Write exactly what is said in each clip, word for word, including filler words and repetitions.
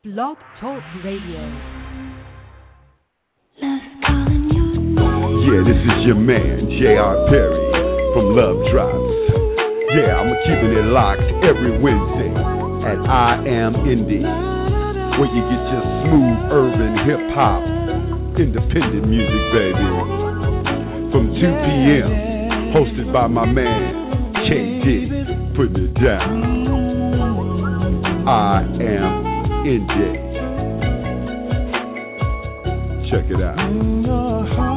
Blog Talk Radio. Yeah, this is your man, J R. Perry, from Love Drops. Yeah, I'm keeping it locked every Wednesday at I Am Indie, where you get your smooth urban hip-hop, independent music, baby. From two p.m., hosted by my man, K D, putting it down. I Am Indie. Check it out.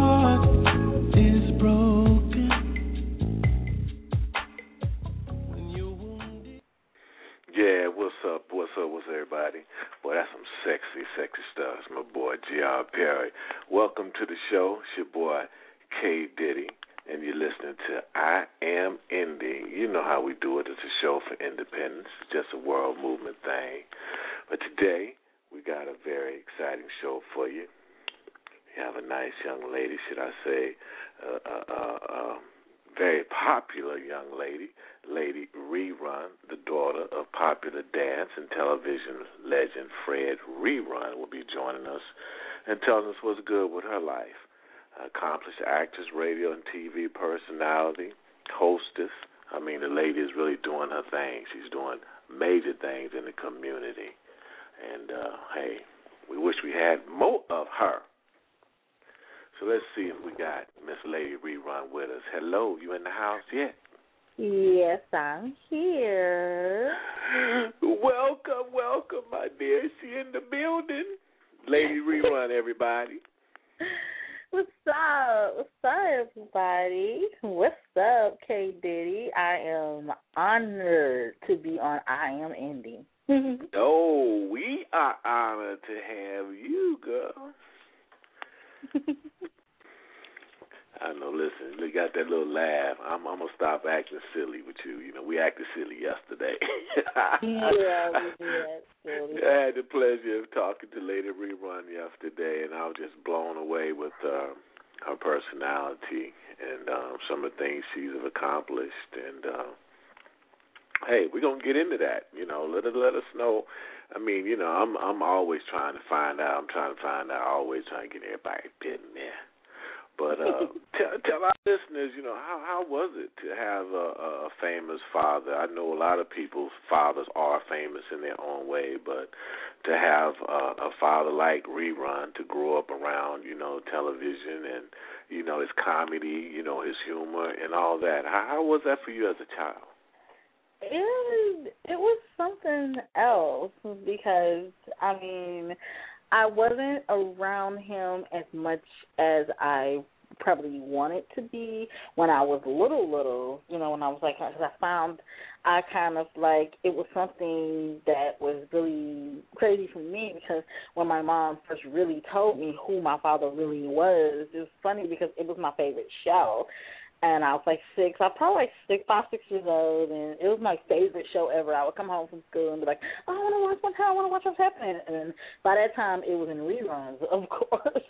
Yeah, what's up, what's up, what's everybody? Boy, that's some sexy, sexy stuff. It's my boy, J R. Perry. Welcome to the show. It's your boy, K. Diddy, and you're listening to I Am Indie. You know how we do it. It's a show for independence. It's just a world movement thing. But today, we got a very exciting show for you. We have a nice young lady, should I say, uh, uh, uh, uh, very popular young lady, Lady Rerun, the daughter of popular dance and television legend Fred Rerun, will be joining us and telling us what's good with her life. Accomplished actress, radio and T V personality, hostess. I mean, the lady is really doing her thing. She's doing major things in the community. And, uh, hey, we wish we had more of her. So let's see if we got Miss Lady Rerun with us. Hello, you in the house yet? Yes, I'm here. Welcome, welcome, my dear. She in the building. Lady Rerun, everybody. What's up? What's up, everybody? What's up, K. Diddy? I am honored to be on I Am Indie. Oh, we are honored to have you, girl. I know, listen, we got that little laugh. I'm, I'm going to stop acting silly with you. You know, we acted silly yesterday. Yeah, we did. Silly. I had the pleasure of talking to Lady Rerun yesterday, and I was just blown away with uh, her personality and um, some of the things she's accomplished. And, uh, hey, we're going to get into that. You know, let, let us know. I mean, you know, I'm I'm always trying to find out. I'm trying to find out. Always trying to get everybody in there. But uh, tell, tell our listeners, you know, how how was it to have a, a famous father? I know a lot of people's fathers are famous in their own way, but to have a, a father like Rerun to grow up around, you know, television and, you know, his comedy, you know, his humor and all that. How, how was that for you as a child? It was, it was something else because, I mean, I wasn't around him as much as I probably wanted to be when I was little, little, you know, when I was like, because I found I kind of like, it was something that was really crazy for me because when my mom first really told me who my father really was, it was funny because it was my favorite show. And I was like six. I was probably like six, five, six years old, and it was my favorite show ever. I would come home from school and be like, oh, I want to watch one time. I want to watch what's happening. And by that time, it was in reruns, of course.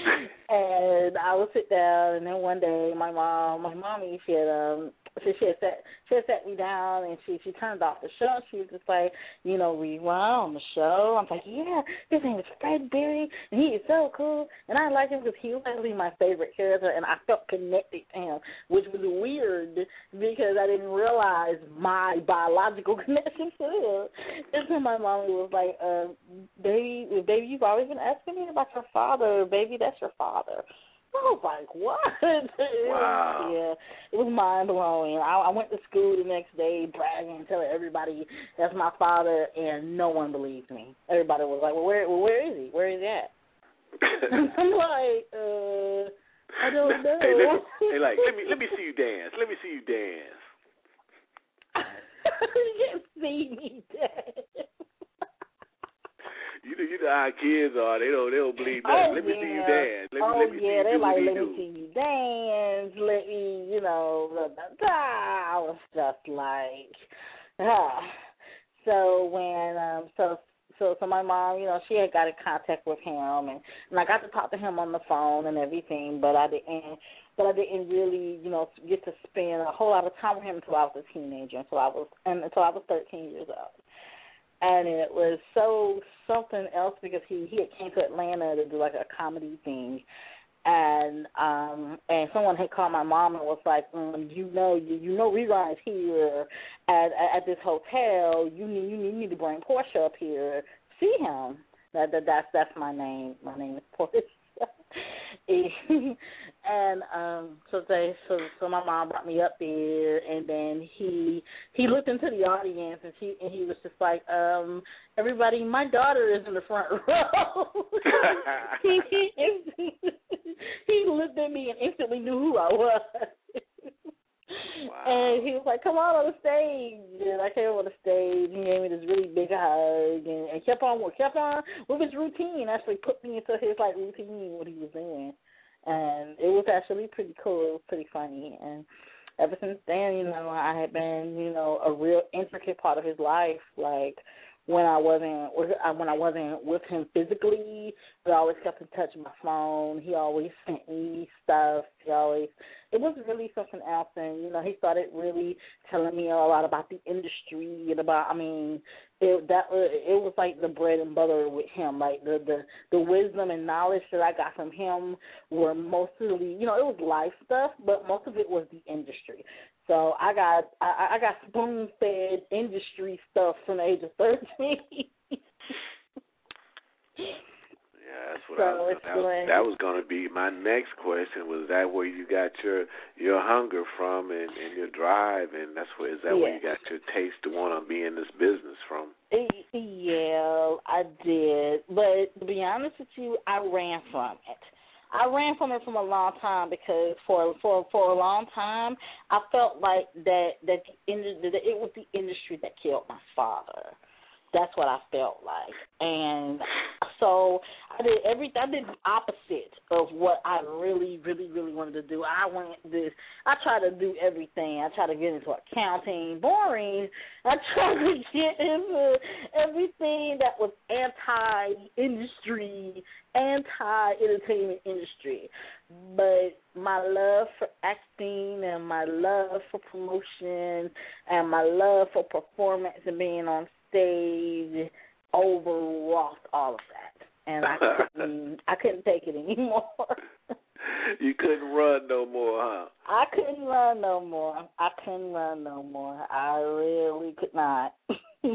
And I would sit down, and then one day, my mom, my mommy, she had um, she, she had sat, she had sat me down, and she she turned off the show. She was just like, you know, Rerun on the show. I'm like, yeah, his name is Fred Berry, and he is so cool, and I like him because he was actually my favorite character, and I felt connected to him, which was weird because I didn't realize my biological connection to him. And then my mommy was like, uh, baby, baby, you've always been asking me about your father. Baby, that's your father. I was like, what? Wow. Yeah, it was mind-blowing. I, I went to school the next day bragging and telling everybody that's my father, and no one believed me. Everybody was like, well, where, well, where is he? Where is he at? I'm like, uh, I don't know. Hey, let me, hey, like, let me let me see you dance. Let me see you dance. You can't see me dance. You know, you know how kids are. They don't, they don't believe nothing. Oh, let me yeah. see you dance. Let me, oh, let me yeah, see you they do like, what let he me do. see you dance. Let me, you know, blah, blah, blah. I was just like, ah. So when, um, so, so, so my mom, you know, she had got in contact with him, and, and I got to talk to him on the phone and everything, but I didn't, but I didn't really, you know, get to spend a whole lot of time with him until I was a teenager, until I was, and until I was thirteen years old. and it was so something else because he he had came to Atlanta to do like a comedy thing, and um and someone had called my mom and was like, um, you know you, you know Rerun is here at at this hotel. You need you need, you need to bring Portia up here, see him. That, that that's that's my name. My name is Portia. And um, so they, so so my mom brought me up there, and then he he looked into the audience, and he and he was just like, um, everybody, my daughter is in the front row. he, he, he looked at me and instantly knew who I was. Wow. And he was like, come on on the stage. And I came on the stage. He gave me this really big hug and, and kept on kept on with his routine. Actually put me into his like routine, what he was doing. And it was actually pretty cool. It was pretty funny. And ever since then, you know, I had been, you know, a real intricate part of his life. Like, when I wasn't when I wasn't with him physically, we always kept in touch on my phone. He always sent me stuff. He always it was really something else, and you know he started really telling me a lot about the industry and about I mean it that it was like the bread and butter with him. Like the the the wisdom and knowledge that I got from him were mostly you know it was life stuff, but most of it was the industry. So I got I, I got spoon fed industry stuff from the age of thirteen. Yeah, that's what so I was. That was, that was going to be my next question. Was that where you got your your hunger from and, and your drive, and that's where is that yeah. where you got your taste to want to be in this business from? Yeah, I did. But to be honest with you, I ran from it. I ran from it from a long time because for for for a long time I felt like that that, the, that it was the industry that killed my father. That's what I felt like, and so I did everything. I did the opposite of what I really, really, really wanted to do. I went this. I tried to do everything. I tried to get into accounting, boring. I tried to get into everything that was anti-industry, anti-entertainment industry. But my love for acting and my love for promotion and my love for performance and being on stage overwrought all of that, and I couldn't. I couldn't take it anymore. You couldn't run no more, huh? I couldn't run no more. I couldn't run no more. I really could not. No,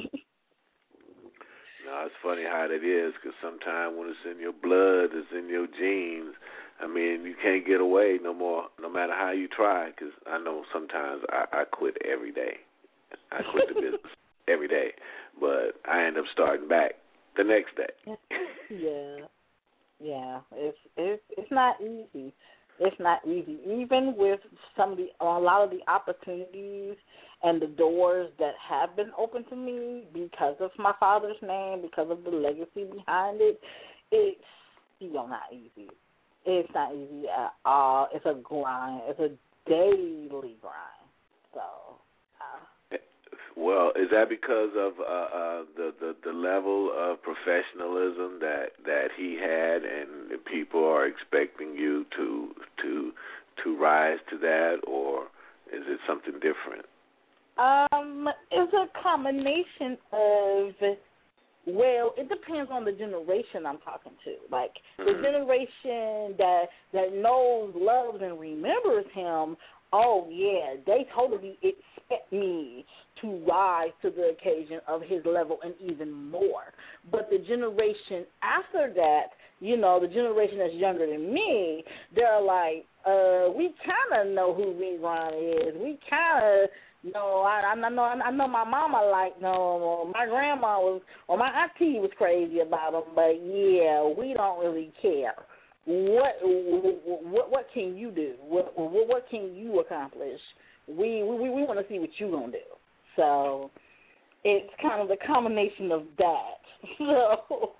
it's funny how that is, because sometimes when it's in your blood, it's in your genes. I mean, you can't get away no more, no matter how you try, because I know sometimes I, I quit every day. I quit the business every day, but I end up starting back the next day. Yeah, yeah. It's it's it's not easy. It's not easy, even with some of the a lot of the opportunities and the doors that have been open to me because of my father's name, because of the legacy behind it. It's still not easy. It's not easy at all. It's a grind. It's a daily grind. So. Uh, Well, is that because of uh, uh, the, the the level of professionalism that, that he had, and the people are expecting you to to to rise to that, or is it something different? Um, it's a combination of. Well, it depends on the generation I'm talking to. Like mm-hmm. the generation that that knows, loves, and remembers him. Oh yeah, they totally expect me to rise to the occasion of his level and even more. But the generation after that, you know, the generation that's younger than me, they're like, uh, we kind of know who Rerun is. We kind of. No, I, I know. I know my mama liked him, or my grandma was, or my auntie was crazy about him. But yeah, we don't really care. What what what can you do? What what, what can you accomplish? We we we want to see what you gonna do. So it's kind of the combination of that. So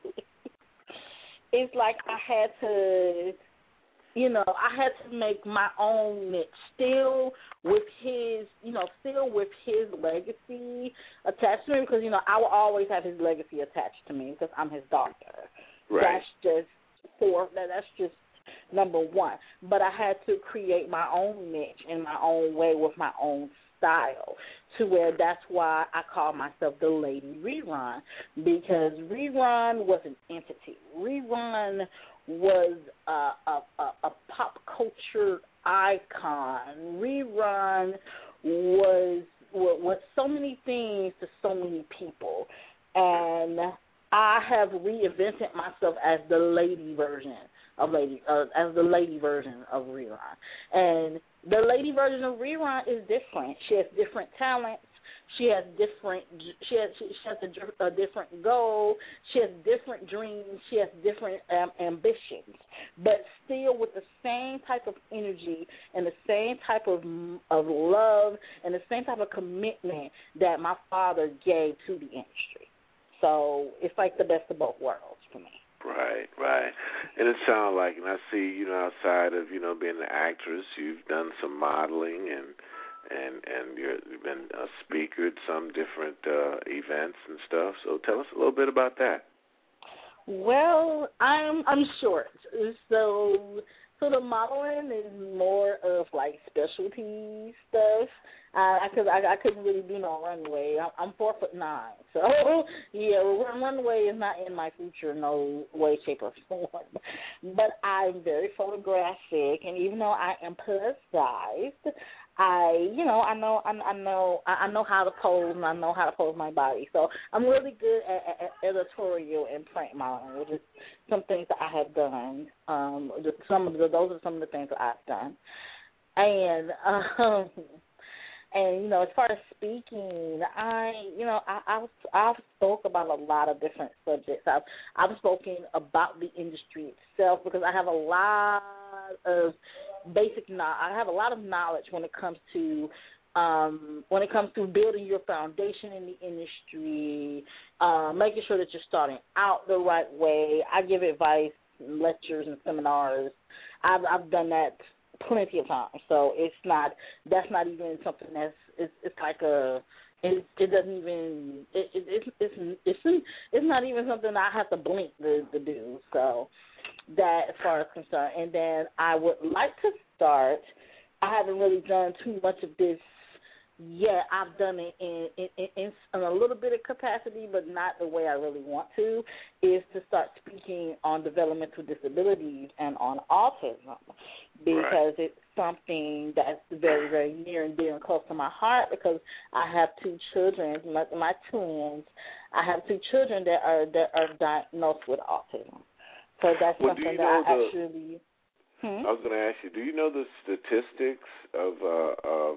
it's like I had to. You know, I had to make my own niche, still with his, you know, still with his legacy attached to me, because, you know, I will always have his legacy attached to me because I'm his daughter. Right. That's just for that. That's just number one. But I had to create my own niche in my own way with my own style, to where that's why I call myself the Lady Rerun, because Rerun was an entity. Rerun was a, a, a, a pop culture icon. Rerun was, was was so many things to so many people, and I have reinvented myself as the lady version of lady, uh, as the lady version of Rerun, and the lady version of Rerun is different. She has different talents. She has different. She has. She has a, a different goal. She has different dreams. She has different um, ambitions, but still with the same type of energy and the same type of of love and the same type of commitment that my father gave to the industry. So it's like the best of both worlds for me. Right, right. And it sounds like, and I see, you know, outside of, you know, being an actress, you've done some modeling and and and you've been a speaker at some different uh, events and stuff. So tell us a little bit about that. Well, I'm I'm short, so so the modeling is more of like specialty stuff. I, cause I, I couldn't really do no runway. I'm, I'm four foot nine, so yeah, runway is not in my future, no way, shape, or form. But I'm very photographic, and even though I am plus sized, I, you know, I know, I, I know, I know how to pose, and I know how to pose my body. So I'm really good at, at editorial and print modeling, which is some things that I have done. Um, some of the, those are some of the things that I've done, and. Um, And, you know, as far as speaking, I, you know, I, I've, I've spoke about a lot of different subjects. I've, I've spoken about the industry itself because I have a lot of basic knowledge. I have a lot of knowledge when it comes to um, when it comes to building your foundation in the industry, uh, making sure that you're starting out the right way. I give advice, lectures, and seminars. I've, I've done that plenty of times, so it's not that's not even something that's it's it's like a it, it doesn't even it, it it's it's it's it's not even something I have to blink to, to do. So that as far as concerned, and then I would like to start. I haven't really done too much of this yet. I've done it in in, in in a little bit of capacity, but not the way I really want to. Is to start speaking on developmental disabilities and on autism. Because right. It's something that's very, very near and dear and close to my heart because I have two children, my, my twins. I have two children that are that are diagnosed with autism. So that's well, something that I the, actually. Hmm? I was going to ask you, do you know the statistics of uh, of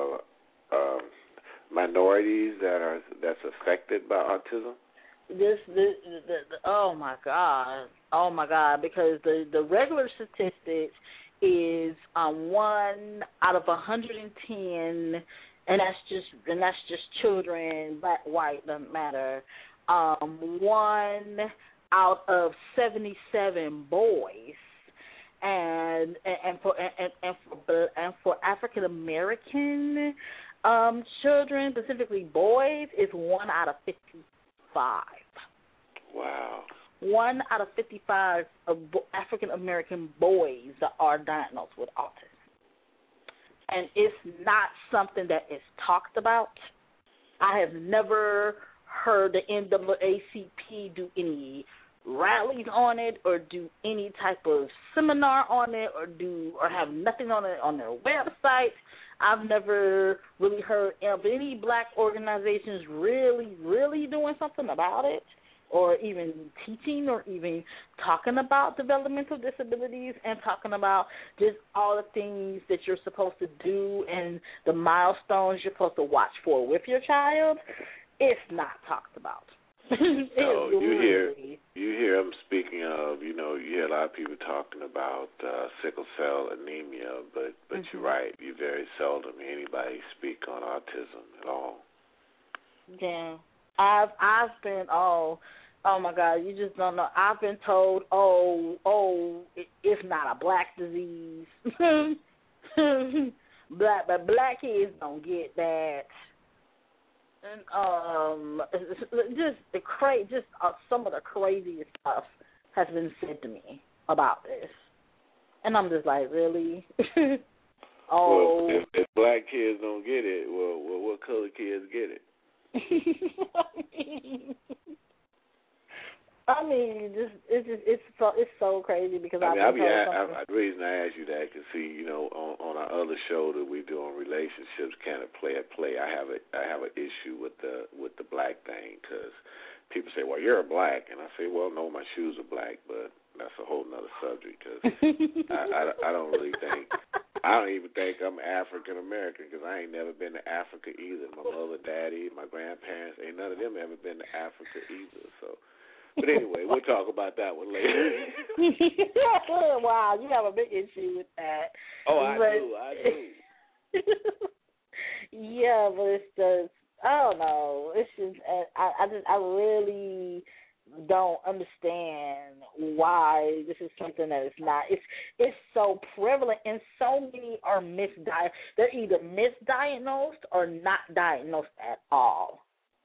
uh, uh, minorities that are that's affected by autism? This, this the, the, oh my God, oh my God, because the the regular statistics is um, one out of one hundred ten, and that's just and that's just children, black, white, doesn't matter. Um, one out of seventy-seven boys, and and, and for and, and for and for African American um, children, specifically boys, is one out of fifty-five. Wow. One out of fifty-five of African-American boys are diagnosed with autism. And it's not something that is talked about. I have never heard the N double A C P do any rallies on it or do any type of seminar on it or do or have nothing on it on their website. I've never really heard of any black organizations really, really doing something about it, or even teaching or even talking about developmental disabilities and talking about just all the things that you're supposed to do and the milestones you're supposed to watch for with your child. It's not talked about. So you hear you hear them speaking of, you know, you hear a lot of people talking about uh, sickle cell anemia, but, but mm-hmm. You're right, you very seldom hear anybody speak on autism at all. Yeah. I've I've been oh oh my God, you just don't know. I've been told oh oh it, it's not a black disease. black but black kids don't get that. And um, just the cra- just uh, some of the craziest stuff has been said to me about this, and I'm just like, really? Oh. Well, if, if black kids don't get it, well, well what color kids get it? I mean, just it's just it's so it's so crazy because I mean, I I've mean, been I, told I, the reason I asked you that, because see, you know, on, on our other show that we do on relationships, kind of play at play, I have a I have an issue with the with the black thing, because people say, well, you're a black, and I say, well, no, my shoes are black, but that's a whole nother subject, because I, I, I don't really think, I don't even think I'm African American, because I ain't never been to Africa either. My mother, daddy, my grandparents, ain't none of them ever been to Africa either, so. But anyway, we'll talk about that one later. Wow, you have a big issue with that. Oh, I but, do, I do. Yeah, but it's just, I don't know. It's just, I, I just, I really don't understand why this is something that is not. It's, it's so prevalent, and so many are misdiagnosed. They're either misdiagnosed or not diagnosed at all,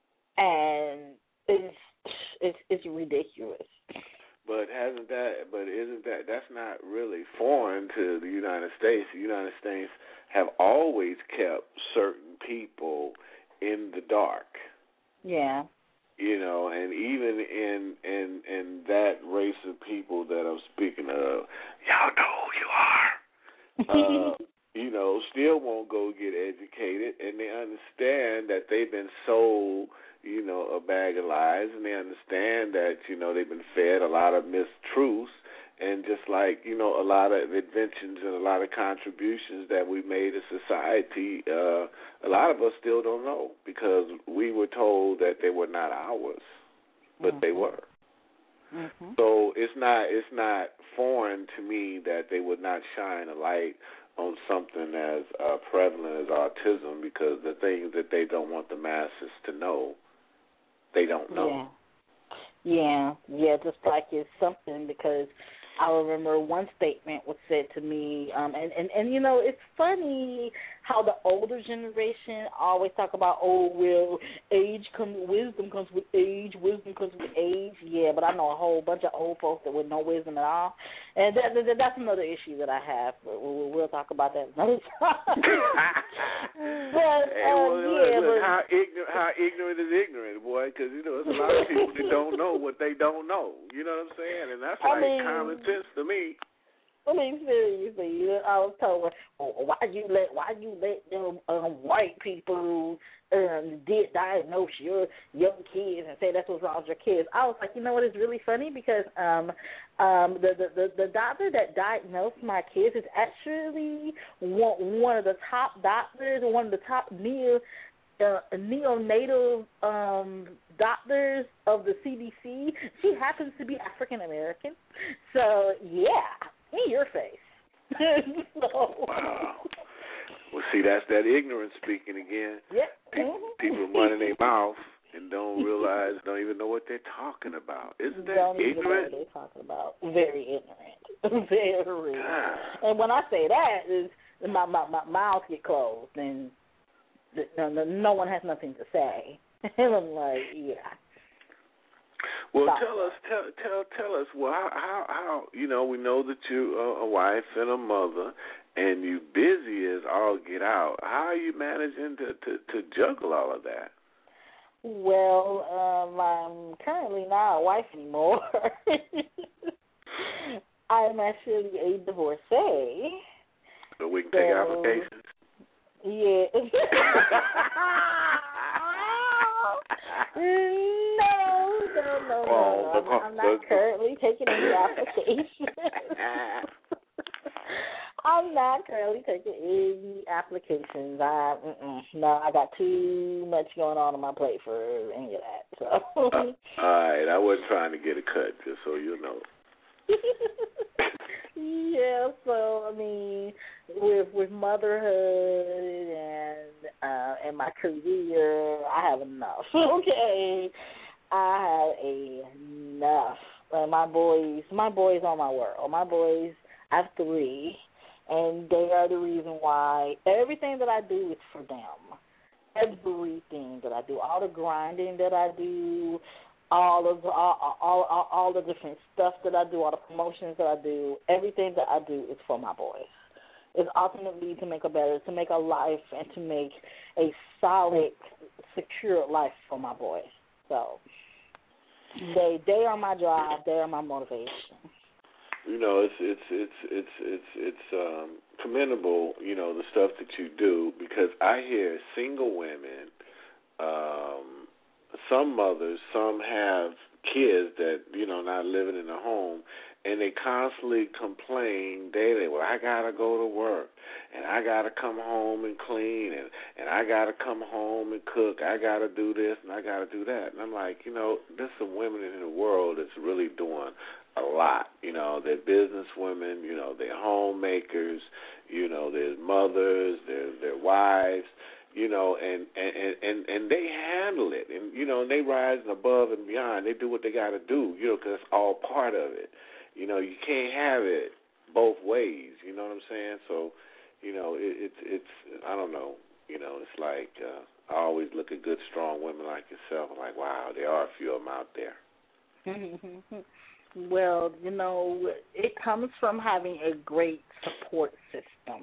and it's. It's it's ridiculous. But hasn't that? But isn't that? That's not really foreign to the United States. The United States have always kept certain people in the dark. Yeah. You know, and even in in in that race of people that I'm speaking of, y'all know who you are. uh, you know, still won't go get educated, and they understand that they've been sold, you know, a bag of lies, and they understand that, you know, they've been fed a lot of mistruths, and just like, you know, a lot of inventions and a lot of contributions that we made as society, uh, a lot of us still don't know, because we were told that they were not ours, but mm-hmm. they were. Mm-hmm. So it's not it's not foreign to me that they would not shine a light on something as uh, prevalent as autism, because the things that they don't want the masses to know, they don't know. Yeah, yeah, yeah. Just like it's something, because I remember one statement was said to me, um, and, and, and, you know, it's funny how the older generation always talk about, oh, well, age comes, wisdom comes with age, wisdom comes with age. Yeah, but I know a whole bunch of old folks that with no wisdom at all. And that, that, that's another issue that I have. We'll, we'll talk about that another time. but, hey, um, well, yeah, look, look, but, how, ignorant, how ignorant is ignorant, boy, because, you know, there's a lot of people that don't know what they don't know. You know what I'm saying? And that's like I mean, common sense to me. I mean, seriously, I was told, oh, why you let why you let them um, white people um, did diagnose your young kids and say that's what's wrong with your kids? I was like, you know what? It's really funny, because um, um, the, the the the doctor that diagnosed my kids is actually one one of the top doctors, one of the top neo uh, neonatal um, doctors of the C D C. She happens to be African American, so yeah. In your face. so. Wow. Well, see, that's that ignorance speaking again. Yep. People, Mm-hmm. people running their mouth and don't realize, don't even know what they're talking about. Isn't that don't ignorant? Don't even know what they're talking about. Very ignorant. Very. God. And when I say that, is my, my, my mouth get closed, and no, no, no one has nothing to say. And I'm like, yeah. Well, tell us, tell, tell, tell us. Well, how, how, how, you know, we know that you're a wife and a mother, and you busy as all get out. How are you managing to, to, to juggle all of that? Well, um, I'm currently not a wife anymore. I'm actually a divorcee. So we can so, take applications. Yeah. No, no, no, no. Oh, I'm, I'm not currently taking any applications. I'm not currently taking any applications. I, mm-mm, no, I got too much going on on my plate for any of that. So. Uh, all right, I wasn't trying to get a cut, just so you know. Yeah, so I mean, with with motherhood and uh, and my career, I have enough. Okay, I have enough. Uh, my boys, my boys are my world. My boys, I have three, and they are the reason why everything that I do is for them. Everything that I do, all the grinding that I do. All of the, all, all, all, all the different stuff that I do, all the promotions that I do, everything that I do is for my boys. is ultimately to make a better, to make a life and to make a solid, secure life for my boys. So they they are my drive. They are my motivation. You know, it's it's it's it's it's it's um, commendable. You know, the stuff that you do, because I hear single women, um, some mothers, some have kids that, you know, not living in a home, and they constantly complain daily. Well, I gotta go to work, and I gotta come home and clean, and and I gotta come home and cook. I gotta do this and I gotta do that. And I'm like, you know, there's some women in the world that's really doing a lot. You know, they're business women. You know, they're homemakers. You know, there's mothers. There's their wives. You know, and, and, and, and they handle it, and, you know, and they rise above and beyond. They do what they got to do, you know, because it's all part of it. You know, you can't have it both ways, you know what I'm saying? So, you know, it, it's, it's, I don't know, you know, it's like uh, I always look at good, strong women like yourself. I'm like, wow, there are a few of them out there. Well, you know, it comes from having a great support system.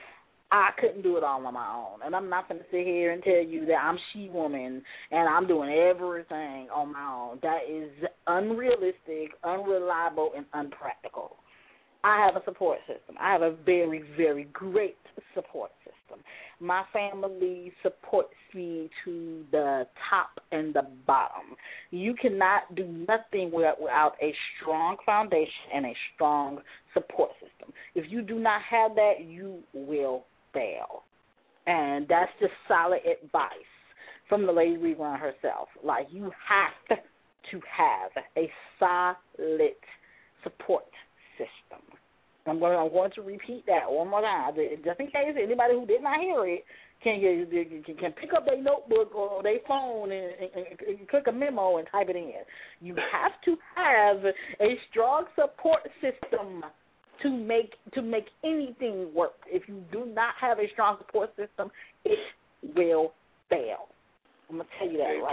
I couldn't do it all on my own, and I'm not going to sit here and tell you that I'm she-woman and I'm doing everything on my own. That is unrealistic, unreliable, and unpractical. I have a support system. I have a very, very great support system. My family supports me to the top and the bottom. You cannot do nothing without a strong foundation and a strong support system. If you do not have that, you will fail. And that's just solid advice from the Lady Rerun herself. Like, you have to have a solid support system. I'm going, to, I'm going to repeat that one more time, just in case anybody who did not hear it can can, can pick up their notebook or their phone and, and, and click a memo and type it in. You have to have a strong support system to make to make anything work. If you do not have a strong support system, it will fail. I'm going to tell you that Amen. right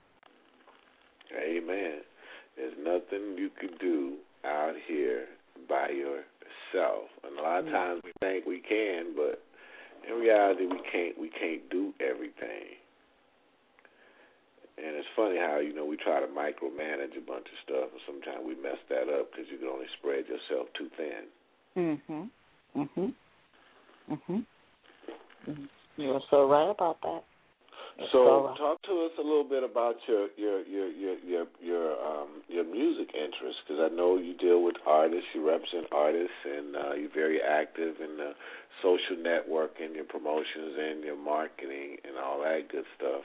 now. Amen. There's nothing you can do out here by yourself. And a lot of times we think we can, but in reality we can't we can't do everything. And it's funny how, you know, we try to micromanage a bunch of stuff, and sometimes we mess that up because you can only spread yourself too thin. Mhm. Mhm. Mhm. You're so right about that. So, so right. Talk to us a little bit about your your your your your your, um, your music interests, because I know you deal with artists, you represent artists, and uh, you're very active in the social networking, your promotions, and your marketing, and all that good stuff.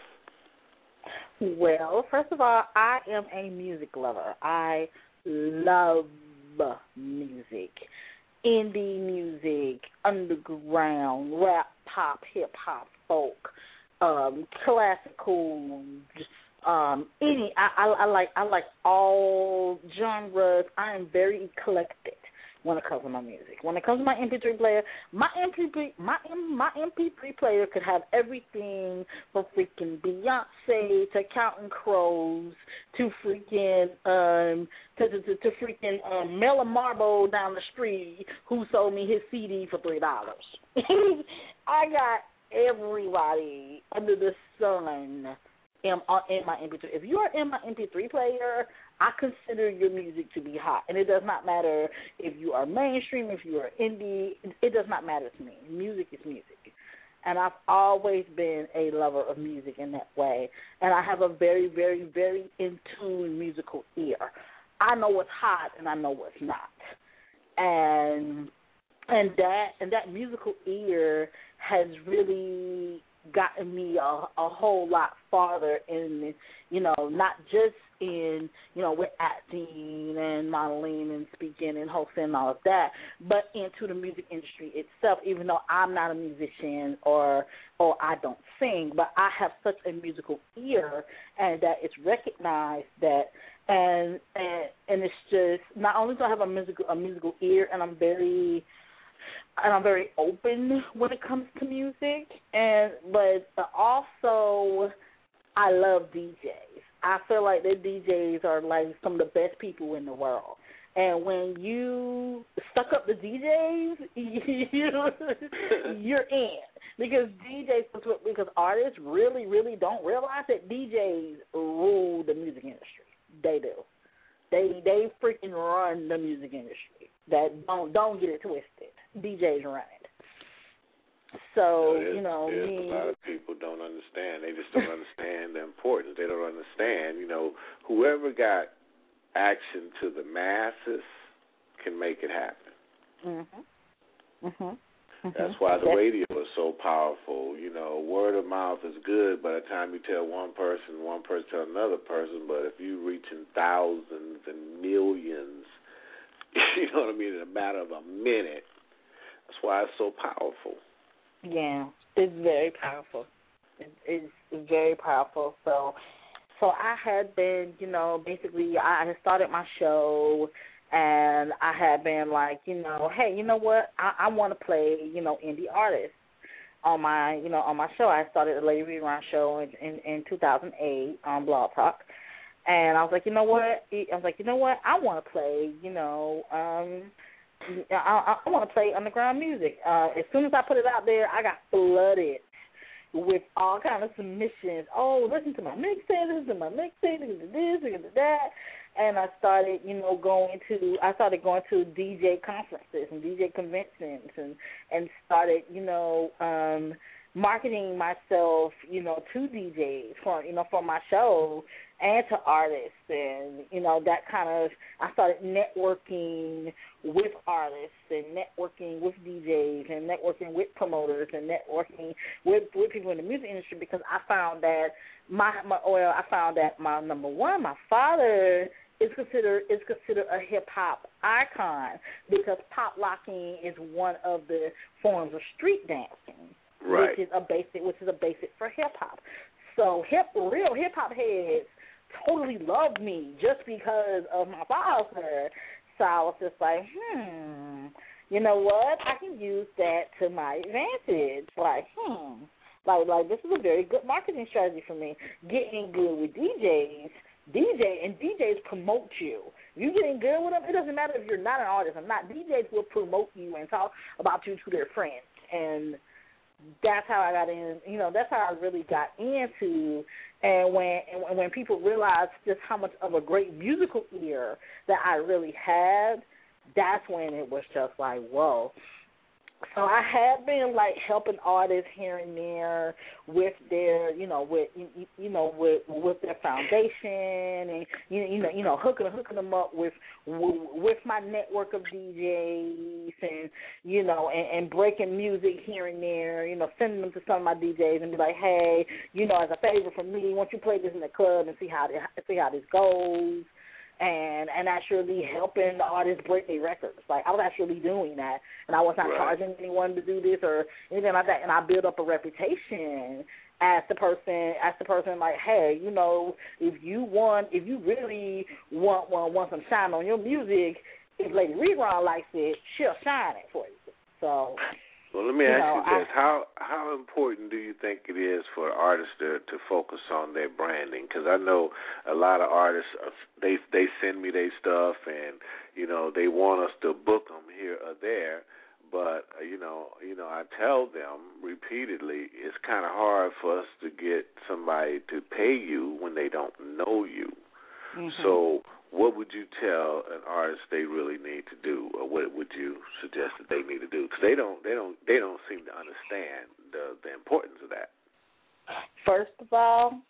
Well, first of all, I am a music lover. I love music. Indie music, underground, rap, pop, hip-hop, folk, um, classical, um, any. I, I, I like I like all genres. I am very eclectic when it comes to my music. When it comes to my M P three player, my M P three my my M P three player could have everything from freaking Beyonce to Counting Crows to freaking um to to, to, to freaking um, Mela Marble down the street who sold me his C D for three dollars. I got everybody under the sun in, in my M P three. If you are in my M P three player, I consider your music to be hot. And it does not matter if you are mainstream, if you are indie. It does not matter to me. Music is music. And I've always been a lover of music in that way. And I have a very, very, very in tune musical ear. I know what's hot and I know what's not. And and that and that musical ear has really gotten me a, a whole lot farther in, you know, not just in, you know, with acting and modeling and speaking and hosting and all of that, but into the music industry itself, even though I'm not a musician or or I don't sing, but I have such a musical ear and that it's recognized that and and and it's just, not only do I have a musical a musical ear, and I'm very and I'm very open when it comes to music, and but also I love D Js. I feel like the D Js are like some of the best people in the world. And when you suck up the D Js, you, you're in. Because D Js, because artists really, really don't realize that D Js rule the music industry. They do. They they freaking run the music industry. That don't don't get it twisted. D Js run it. So, you know, you know, me, a lot of people don't understand. They just don't understand the importance. They don't understand, you know, whoever got action to the masses can make it happen. Mm-hmm. Mm-hmm. Mm-hmm. That's why the radio is so powerful. You know, word of mouth is good by the time you tell one person, one person tell another person, but if you're reaching thousands and millions, you know what I mean, in a matter of a minute, that's why it's so powerful. Yeah, it's very powerful. It, it's very powerful. So, so I had been, you know, basically I had started my show, and I had been like, you know, hey, you know what? I, I want to play, you know, indie artists on my, you know, on my show. I started the Lady Rerun show in, in, in two thousand eight on Blog Talk, and I was like, you know what? I was like, you know what? I want to play, you know. Um, I, I want to play underground music. Uh, as soon as I put it out there, I got flooded with all kind of submissions. Oh, listen to my mixtape, listen to my mixtape, listen to this, listen to that. And I started, you know, going to, I started going to D J conferences and D J conventions and, and started, you know, um, marketing myself, you know, to D Js for, you know, for my show and to artists, and, you know, that kind of, I started networking with artists and networking with D Js and networking with promoters and networking with, with people in the music industry, because I found that my, my well, I found that my number one, my father is considered is considered a hip hop icon, because pop locking is one of the forms of street dancing, right, which is a basic which is a basic for hip hop. So hip real hip hop heads totally loved me just because of my father. So I was just like, hmm, you know what? I can use that to my advantage. Like, hmm, like like this is a very good marketing strategy for me. Getting good with D Js, D J and D Js promote you. You getting good with them, it doesn't matter if you're not an artist or not. D Js will promote you and talk about you to their friends, and that's how I got in. You know, that's how I really got into. And when and when people realized just how much of a great musical ear that I really had, that's when it was just like, whoa. So I have been like helping artists here and there with their, you know, with you, you know, with with their foundation, and you know, you know, you know, hooking hooking them up with with my network of D Js, and you know, and, and breaking music here and there, you know, sending them to some of my D Js and be like, hey, you know, as a favor from me, why don't you play this in the club and see how this, see how this goes. And and actually helping the artists break their records. Like, I was actually doing that, and I was not right. charging anyone to do this or anything like that. And I built up a reputation as the person, as the person like, hey, you know, if you want, if you really want want, want some shine on your music, if Lady Rerun likes it, she'll shine it for you. So. Well, let me you ask know, you this: I, how how important do you think it is for artists to to focus on their branding? Because I know a lot of artists, they they send me their stuff, and you know they want us to book them here or there. But you know, you know, I tell them repeatedly, it's kind of hard for us to get somebody to pay you when they don't know you. Mm-hmm. So, what would you tell an artist they really need to do, or what would you suggest that they need to do? Because they don't, they don't, they don't seem to understand the the importance of that. First of all,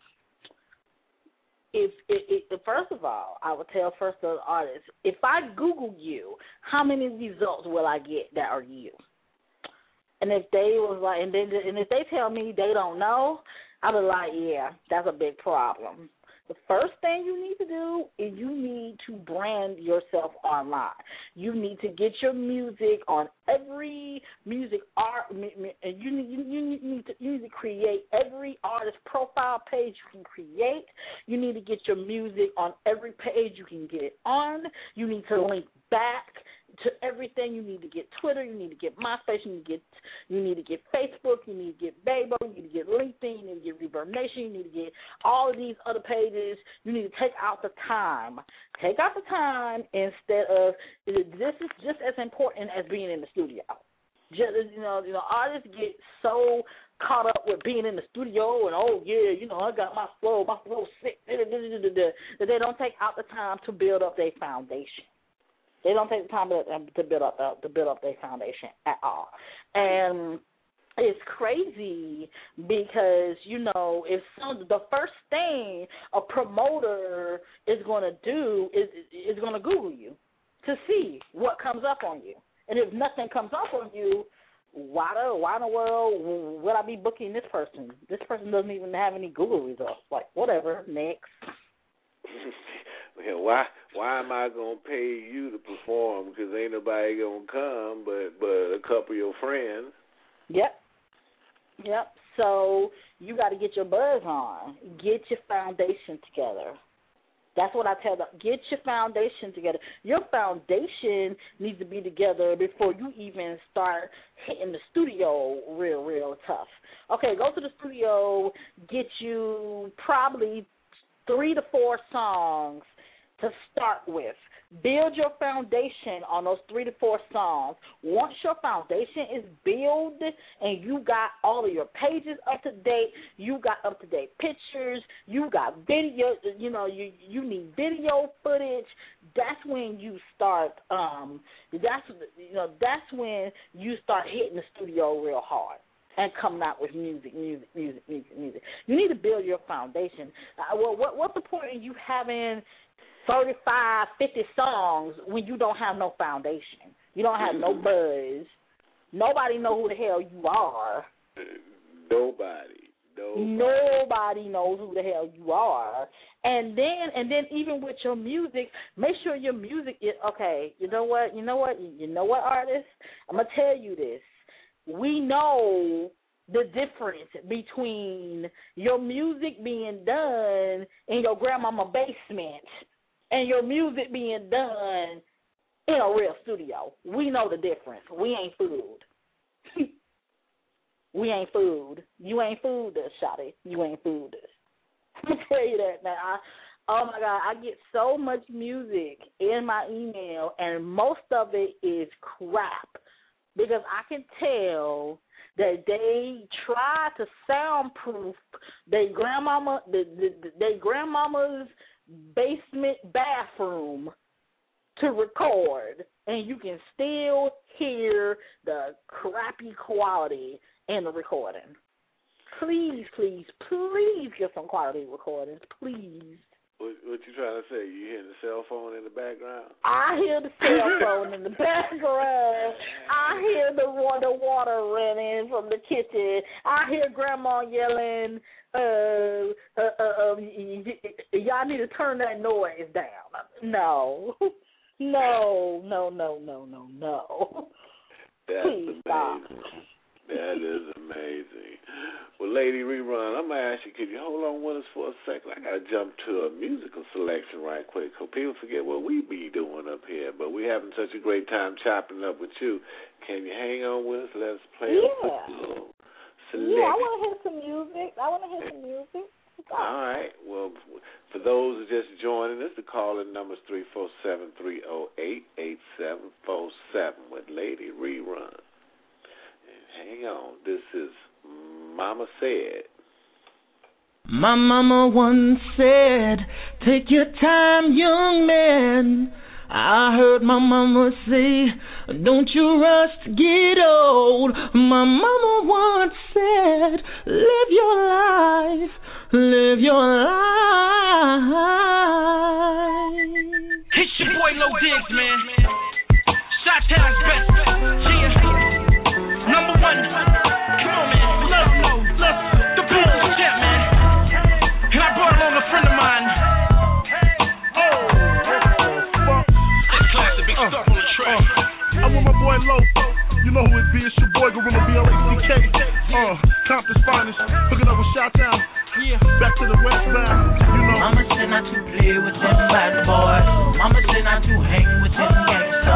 if, if, if first of all, I would tell first of artists, if I Google you, how many results will I get that are you? And if they was like, and then, and if they tell me they don't know, I'll be like, yeah, that's a big problem. The first thing you need to do is you need to brand yourself online. You need to get your music on every music art, and you need, you, you, need to, you need to create every artist profile page you can create. You need to get your music on every page you can get it on. You need to link back to everything. You need to get Twitter. You need to get MySpace. You need to get you need to get Facebook. You need to get Bebo. You need to get LinkedIn. You need to get Reverb Nation. You need to get all of these other pages. You need to take out the time. Take out the time instead of this is just as important as being in the studio. Just, you know, you know, artists get so caught up with being in the studio and, oh, yeah, you know, I got my flow, my flow sick, that they don't take out the time to build up their foundation. They don't take the time to, to build up uh, to build up their foundation at all. And it's crazy because, you know, if some, the first thing a promoter is going to do is is going to Google you to see what comes up on you. And if nothing comes up on you, why the why in the world would I be booking this person? This person doesn't even have any Google results. Like, whatever, next. Yeah, why why am I gonna pay you to perform? Because ain't nobody gonna come but but a couple of your friends. Yep, yep. So you got to get your buzz on. Get your foundation together. That's what I tell them. Get your foundation together. Your foundation needs to be together before you even start hitting the studio real, real tough. Okay, go to the studio, get you probably three to four songs to start with. Build your foundation on those three to four songs. Once your foundation is built and you got all of your pages up to date, you got up to date pictures, you got video, you know, you you need video footage. That's when you start. Um, that's you know, that's when you start hitting the studio real hard and coming out with music, music, music, music, music. You need to build your foundation. Uh, well, what what's the point of you having thirty-five, fifty songs when you don't have no foundation? You don't have no buzz. Nobody know who the hell you are. Nobody. Nobody. Nobody knows who the hell you are. And then and then even with your music, make sure your music is okay. You know what? You know what? You know what, artists? I'm gonna tell you this. We know the difference between your music being done in your grandmama basement and your music being done in a real studio. We know the difference. We ain't fooled. We ain't fooled. You ain't fooled us, shawty. You ain't fooled us. Let me tell you that now. I, oh, my God, I get so much music in my email, and most of it is crap because I can tell that they try to soundproof their grandmama, the, the, their grandmama's basement bathroom to record, and you can still hear the crappy quality in the recording. Please, please, please get some quality recordings, please. What, what you trying to say? You hear the cell phone in the background? I hear the cell phone in the background. I hear the water, water running from the kitchen. I hear Grandma yelling, uh, uh, uh, uh, y- y- y'all need to turn that noise down. No. No, no, no, no, no, no. That's Please amazing. stop. That is amazing. Well, Lady Rerun, I'm going to ask you, could you hold on with us for a second? I got to jump to a musical selection right quick so people forget what we be doing up here. But we having such a great time chopping up with you. Can you hang on with us? Let's play yeah. a little selection. Yeah, I want to hear some music. I want to hear some music. All right. Well, for those who just joining us, the call-in number is three four seven, three oh eight, eight seven four seven with Lady Rerun. Hang on. This is Mama Said. My mama once said, take your time, young man. I heard my mama say, don't you rush to get old. My mama once said, live your life, live your life. It's your boy Low Diggs, man. Shot-Town's best. Yeah. Number one. Come on, man. Love, love, love. The people's champ, man. And I brought along a friend of mine. Oh. It's classic, big stuff on the track. Uh, I'm with my boy Low. You know who it be. It's your boy Gorilla B L A C K. Uh, Compton's finest. Hooking up with Shot-Town. Yeah. Back to the westbound. You know. Mama said not to play with them bad boys. Mama said not to hang with them gangsters.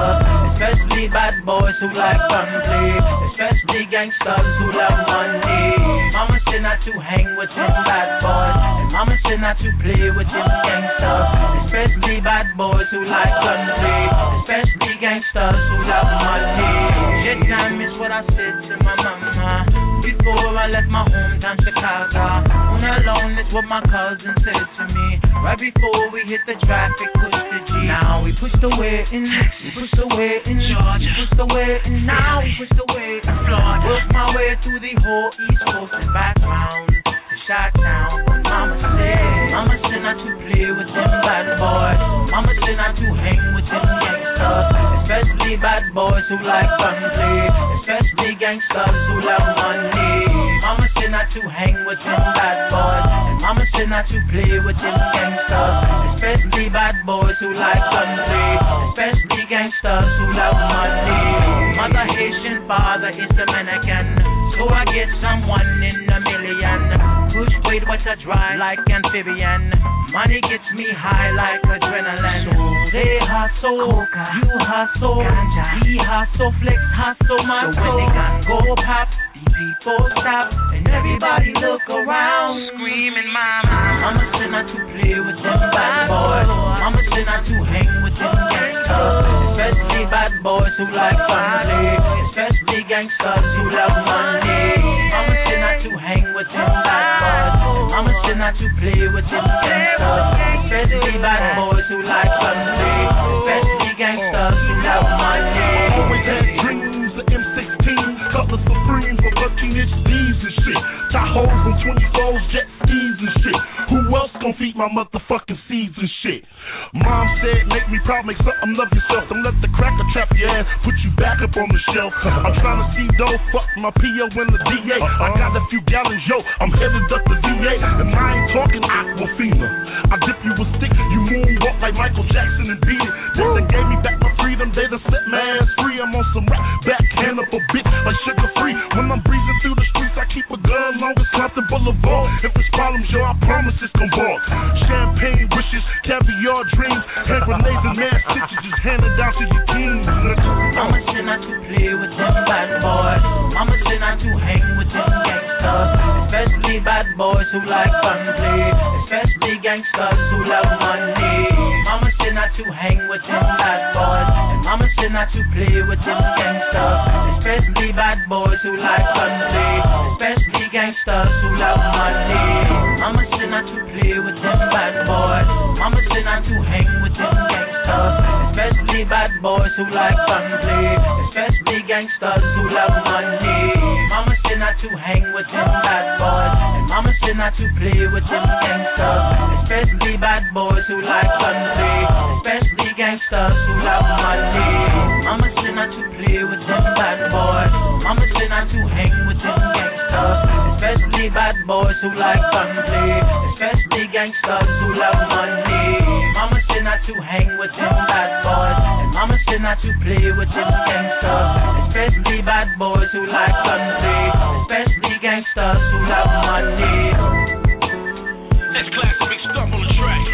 like fun play, especially gangsters who love money. Mama said not to hang with them bad boys, and mama said not to play with them gangsters, especially bad boys who like fun play, especially gangsters who love money. Yet time is what I said to my mama before I left my hometown Chicago. When alone, that's what my cousin said to me. Right before we hit the traffic, push the G. Now we push the way in, we push the way in Georgia, we push the way in, now we push the way in Florida. Work my way through the whole East Coast and back round to Chi-Town. Mama said, Mama said not to play with them bad boys. Mama said not to hang with them gangsters, especially bad boys who like fun play, especially gangsters who love money. Mama said not to hang with them bad boys, and mama said not to play with them gangsters, especially bad boys who like fun play, especially gangsters who love money. Mother Haitian, father is Dominican, so I get someone in a million. Push weight, watch I dry like amphibian. Money gets me high like adrenaline. So they hustle, you hustle, we hustle, flex hustle, my soul. So when they gun go pop, the people stop, and everybody look around, screaming, Mama. Mama said not to play with them bad boys. Mama said not to hang with them gangsters, especially bad boys who like fun play, especially gangsters who love money. Mama said not to hang with them bad boys. Mama said not to play with them gangsters, especially bad boys who like fun play, especially gangsters who love money. Always had dreams of M sixteen, Cutlass Supreme for fucking inch D's and shit. Tahoes and twenty-fours, jet skis and shit. Who else gon' feed my motherfucking seeds and shit? Mom said, make me proud, make something, love yourself. Don't let the cracker trap your ass, put you back up on the shelf. I'm trying to see dough, fuck my P O and the D A. I got a few gallons, yo, I'm headed up the V A. And I ain't talking Aquafina. I dip you a stick, you moonwalk like Michael Jackson and beat it. Since they gave me back my freedom, they done set my ass free. I'm on some rap, backhand up a bitch like sugar free. When I'm breezing through the streets, I keep a gun long as Compton Boulevard. If it's problems, yo, I promise it's gon' ball. Champagne wishes, caviar dreams, hand grenades and mad stitches just handed down to your teens. Mama said not to play with them bad boys. Mama said not to hang with them gangsters, especially bad boys who like fun play, especially gangsters who love money. Mama said not to hang with them bad boys, and mama said not to play with them gangsters, especially bad boys who like fun play, especially gangsters who love money. Mama said not to play with them bad boys. Mama said not to hang with them gangsters, especially bad boys who like fun play, especially gangsters who love money. Mama said not to hang with them bad boys, and mama said not to play with them gangsters, especially bad boys who like fun play, especially gangsters who love money. Mama said not to play with them bad boys. Mama said not to hang with them gangsters, especially bad boys who like fun play, especially gangsters who love money. Mama said not to hang with them bad boys, and mama said not to play with them gangsters, especially bad boys who like fun play, especially gangsters who love money. That's classic big stuff on the track.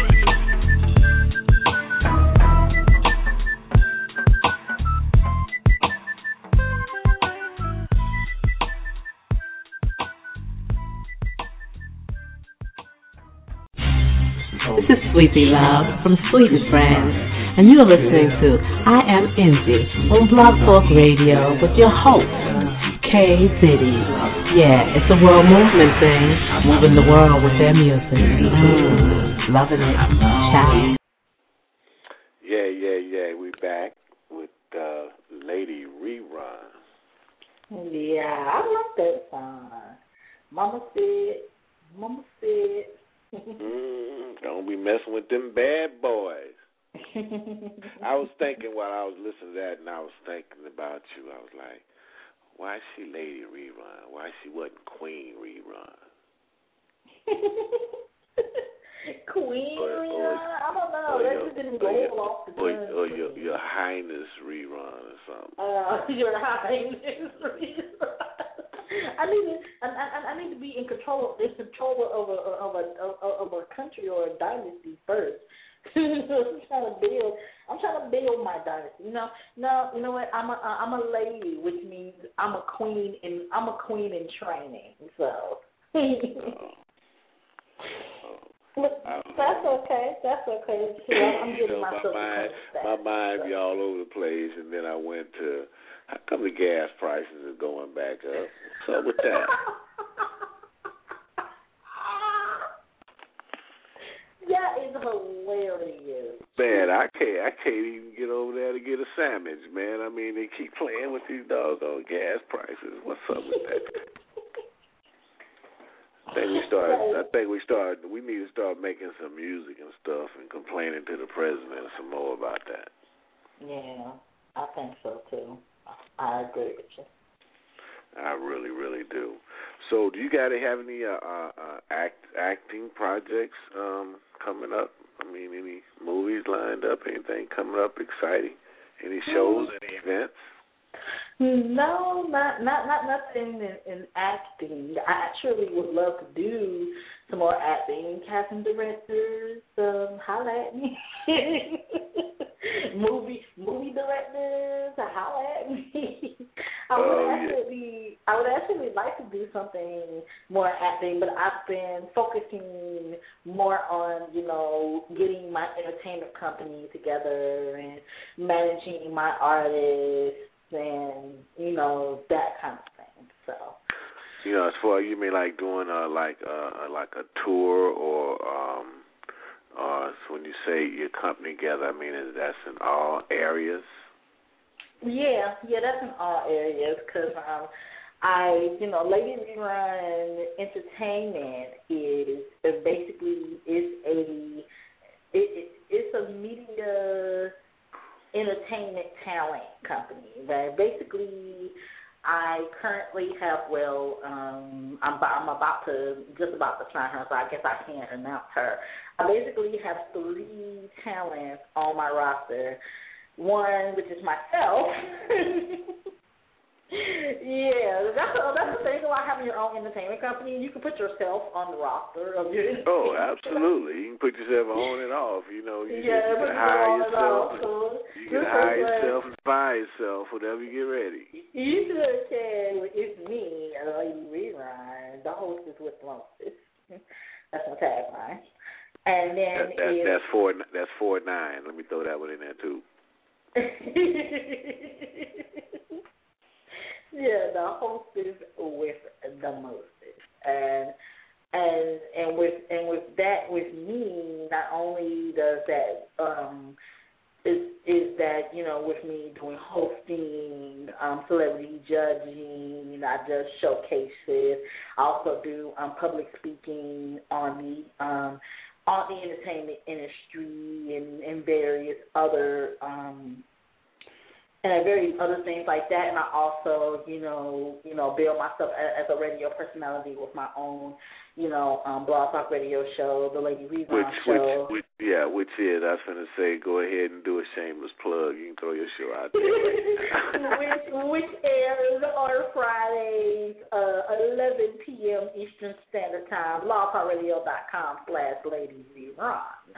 This is Sweetie Love from Sweet and Friends, and you are listening to I Am Envy on Blog Talk Radio with your host, K Diddy. Yeah, it's a world movement thing, moving the world with their music. Mm, loving it. Ciao. Yeah, yeah, yeah. We back with uh, Lady Rerun. Yeah, I like that song. Mama said, Mama said. mm, don't be messing with them bad boys. I was thinking while I was listening to that, and I was thinking about you. I was like, why is she Lady Rerun? Why she wasn't Queen Rerun? Queen or, Rerun? Or, I don't know. That just didn't go off the Or, tongue. or your, your Highness Rerun or something. Uh, your Highness Rerun. I need to. I, I, I need to be in control. In control of a of a of a country or a dynasty first I'm trying to build. I'm trying to build my dynasty. You know, no, you know what? I'm a I'm a lady, which means I'm a queen in I'm a queen in training. So. But that's okay. That's okay too. I'm getting you know, myself my mind, back, my mind so. be all over the place, and then I went to how come the gas prices are going back up? What's up with that? That is hilarious. Man, I can't I can't even get over there to get a sandwich, man. I mean, they keep playing with these doggone gas prices. What's up with that? I think we start. I think we start. We need to start making some music and stuff and complaining to the president some more about that. Yeah, I think so too. I agree with you. I really, really do. So, do you guys have any uh, uh, act acting projects um, coming up? I mean, any movies lined up? Anything coming up exciting? Any shows? Any events? No, not not not nothing in, in acting. I actually would love to do some more acting. Casting directors, um, holla at me. movie movie directors, holla at me. I would oh, actually yeah. I would actually like to do something more acting, but I've been focusing more on, you know, getting my entertainment company together and managing my artists. And you know, that kind of thing. So, you know, as far as you mean like doing uh, like uh, like a tour, or um, uh, so when you say your company together, I mean is that's in all areas. Yeah, yeah, that's in all areas because um, I, you know, Lady Rerun Entertainment is, is basically is a it, it, it's a media entertainment talent company. But basically, I currently have, well, um, I'm, I'm about to, just about to sign her, so I guess I can't announce her. I basically have three talents on my roster. One, which is myself. Yeah, that's a, that's the thing about having your own entertainment company. You can put yourself on the roster of your entertainment. Oh, absolutely. You can put yourself on and off. You know, you, yeah, you can hire yourself. So you can hire yourself and fire yourself whenever you get ready. You should have said, it's me, Lady Rerun, the hostess with Moses. That's my tagline. And then that, that, is, that's four. That's four nine. Let me throw that one in there too. Yeah, the hostess with the mostest, and and and with and with that with me, not only does that um is is that you know with me doing hosting, um, celebrity judging, I judge showcases. I also do um public speaking on the um on the entertainment industry and, and various other um. And various other things like that, and I also, you know, you know, build myself as a radio personality with my own, you know, um, Blog Talk radio show, the Lady Rerun which, show. Which, which, yeah, which is, I was going to say, go ahead and do a shameless plug. You can throw your show out there. which, which airs on Fridays, uh, eleven p.m. Eastern Standard Time, blogtalkradio.com slash Lady Rerun.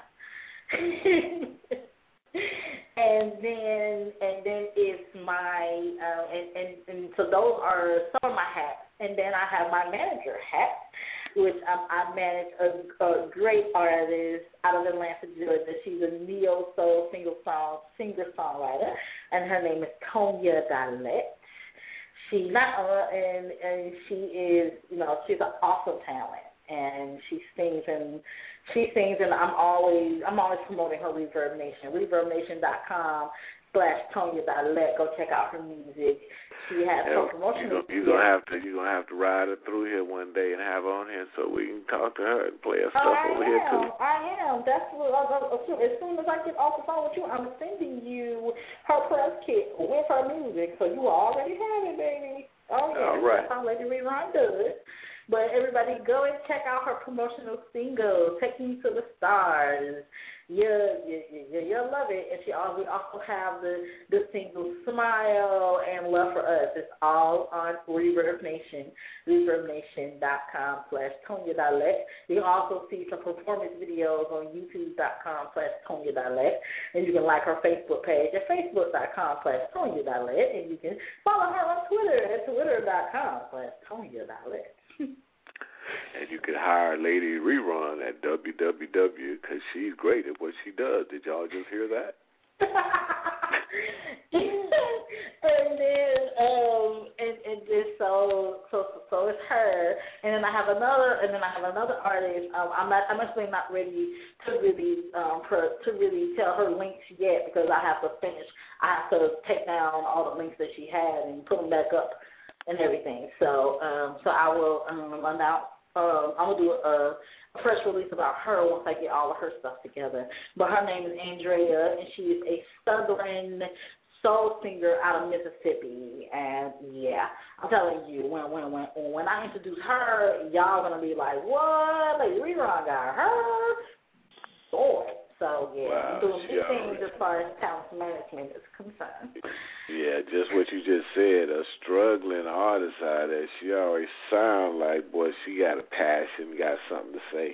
And then, and then it's my, uh, and, and, and so those are some of my hats. And then I have my manager hat, which um, I manage a, a great artist out of Atlanta, Georgia. She's a neo soul single song singer songwriter, and her name is Tonya Dalette. She not, uh, and and she is, you know, she's an awesome talent, and she sings and. She sings, and I'm always I'm always promoting her Reverb Nation. Reverb Nation dot com slash Tonya Dalette. Go check out her music. She has yeah, her promotional. You're gonna have to you're gonna have to ride her through here one day and have her on here so we can talk to her and play her stuff I over am, here too. I am. That's what I, as soon as I get off the phone with you, I'm sending you her press kit with her music, so you already have it, baby. Oh yeah, all right. That's how Lady Rerun does. But everybody go and check out her promotional single, Take Me to the Stars. You, you, you, you'll love it. And she also, we also have the, the single Smile and Love for Us. It's all on Reverb Nation, reverbnation.com slash Tonya Dialect. You can also see some performance videos on youtube.com slash Tonya Dialect. And you can like her Facebook page at facebook.com slash Tonya Dialect. And you can follow her on Twitter at twitter.com slash Tonya Dialect. And you can hire Lady Rerun at w w w because she's great at what she does. Did y'all just hear that? and then, um, and, and just so, so, so it's her. And then I have another, and then I have another artist. Um, I'm not, I'm actually not ready to really, um, for, to really tell her links yet because I have to finish. I have to take down all the links that she had and put them back up and everything. So, um, so I will um, announce. Um, I'm gonna do a, a press release about her once I get all of her stuff together. But her name is Andrea, and she is a Southern soul singer out of Mississippi. And yeah, I'm telling you, when when when when I introduce her, y'all gonna be like, "What? Like Rerun got her?" Boy. So yeah, wow, I'm doing big things already, as far as talent management is concerned. Yeah, just what you just said, a struggling artist out there. She always sound like, boy, she got a passion, got something to say.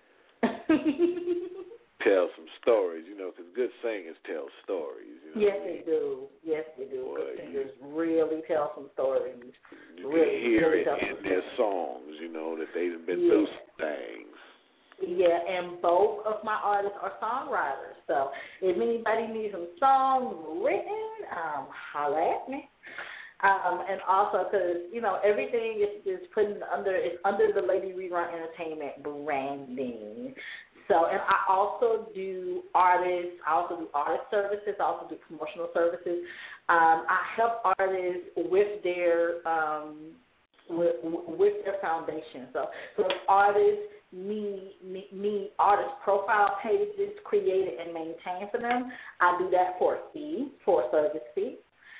Tell some stories, you know, because good singers tell stories. You know yes, what I mean? they do. Yes, they do. Boy, good singers you, really tell some stories. You really, can hear really it in their songs, you know, that they've been yeah. through some things. Yeah, and both of my artists are songwriters. So if anybody needs some songs written, um, holla at me. Um, and also because, you know, everything is, is put under, is under the Lady Rerun Entertainment branding. So, and I also do artists, I also do artist services, I also do promotional services. Um, I help artists with their, um, with, with their foundation. So, so if artists need, need, need artist profile pages created and maintained for them, I do that for a fee, for a service fee.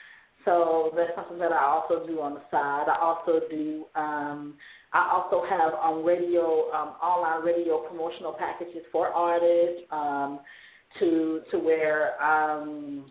So that's something that I also do on the side. I also do, um, I also have on radio, um, online radio promotional packages for artists um, to to where, um,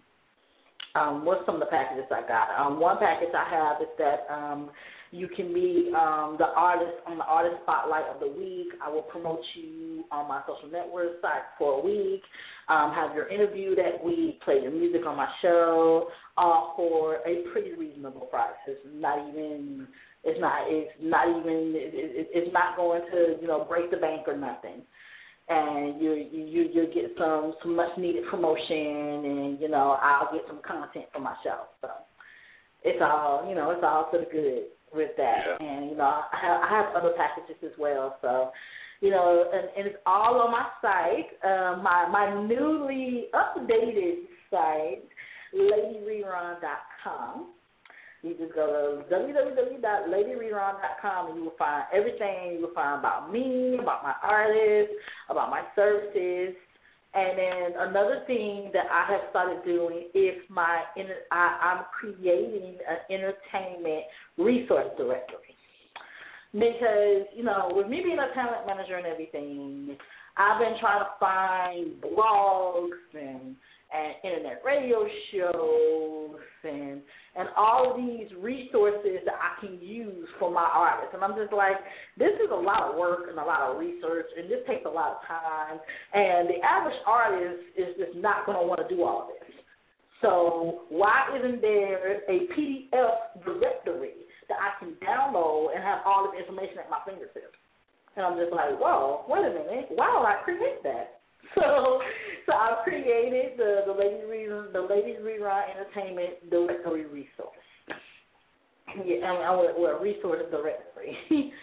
um, what's some of the packages I got? Um, one package I have is that um, you can be um, the artist on the Artist Spotlight of the Week. I will promote you on my social network site for a week, um, have your interview that week, play your music on my show, all for a pretty reasonable price. It's not even, it's not, it's not even, it, it, it's not going to, you know, break the bank or nothing. And you you you get some some much needed promotion, and you know I'll get some content for my show. So it's all you know, it's all to the good with that. Yeah. And you know I have, I have other packages as well. So you know, and, and it's all on my site, uh, my my newly updated site, lady rerun dot com. You just go to w w w dot lady rerun dot com and you will find everything. You will find about me, about my artists, about my services. And then another thing that I have started doing is my I, I'm creating an entertainment resource directory. Because, you know, with me being a talent manager and everything, I've been trying to find blogs and and internet radio shows and and all of these resources that I can use for my artists. And I'm just like, this is a lot of work and a lot of research, and this takes a lot of time. And the average artist is just not going to want to do all this. So why isn't there a P D F directory that I can download and have all of the information at my fingertips? And I'm just like, whoa, wait a minute, why don't I create that? So, so I've created the the Lady Rerun, the Lady Rerun Entertainment Directory resource. Yeah, I mean, we're a resource directory,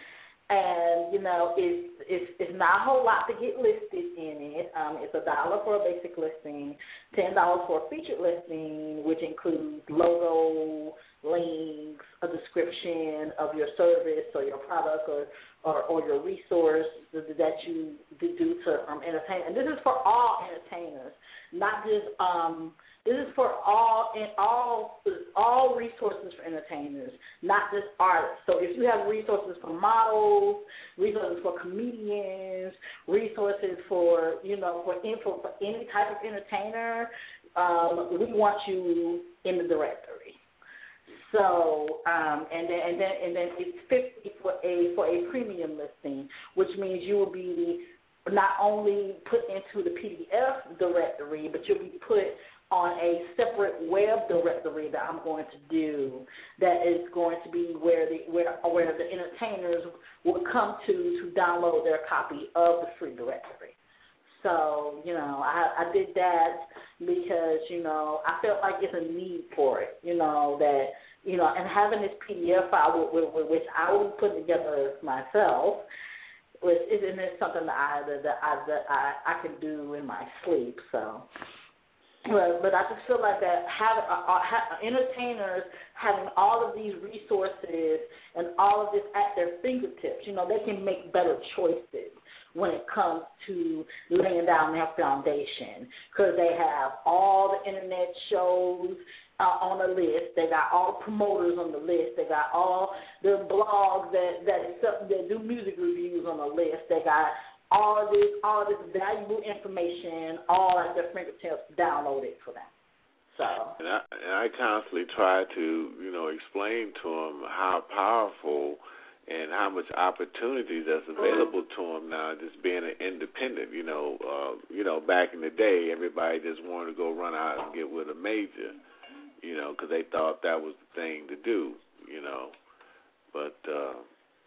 and you know, it's it's it's not a whole lot to get listed in it. Um, it's a dollar for a basic listing, ten dollars for a featured listing, which includes logo, links, a description of your service or your product or or, or your resource that you do to um, entertain. And this is for all entertainers. not just um. This is for all in all all resources for entertainers, not just artists. So if you have resources for models, resources for comedians, resources for you know for info for any type of entertainer, um, we want you in the directory. So um, and then and then and then it's fifty for a for a premium listing, which means you will be not only put into the P D F directory, but you'll be put on a separate web directory that I'm going to do. That is going to be where the where where the entertainers will come to to download their copy of the free directory. So you know, I, I did that because you know I felt like it's a need for it. You know that you know, and having this P D F file with, with, which I will put together myself. Which isn't it something that I that I that I, I can do in my sleep? So, but, but I just feel like that having uh, uh, entertainers having all of these resources and all of this at their fingertips, you know, they can make better choices when it comes to laying down their foundation because they have all the internet shows. Uh, on the list, they got all the promoters on the list. They got all the blogs that that, accept, that do music reviews on the list. They got all of this, all of this valuable information, all at their fingertips. Download it for them. So, and I, and I constantly try to, you know, explain to them how powerful and how much opportunity that's available to them now. Just being an independent, you know, uh, you know, back in the day, everybody just wanted to go run out and get with a major. You know, because they thought that was the thing to do, you know. But uh,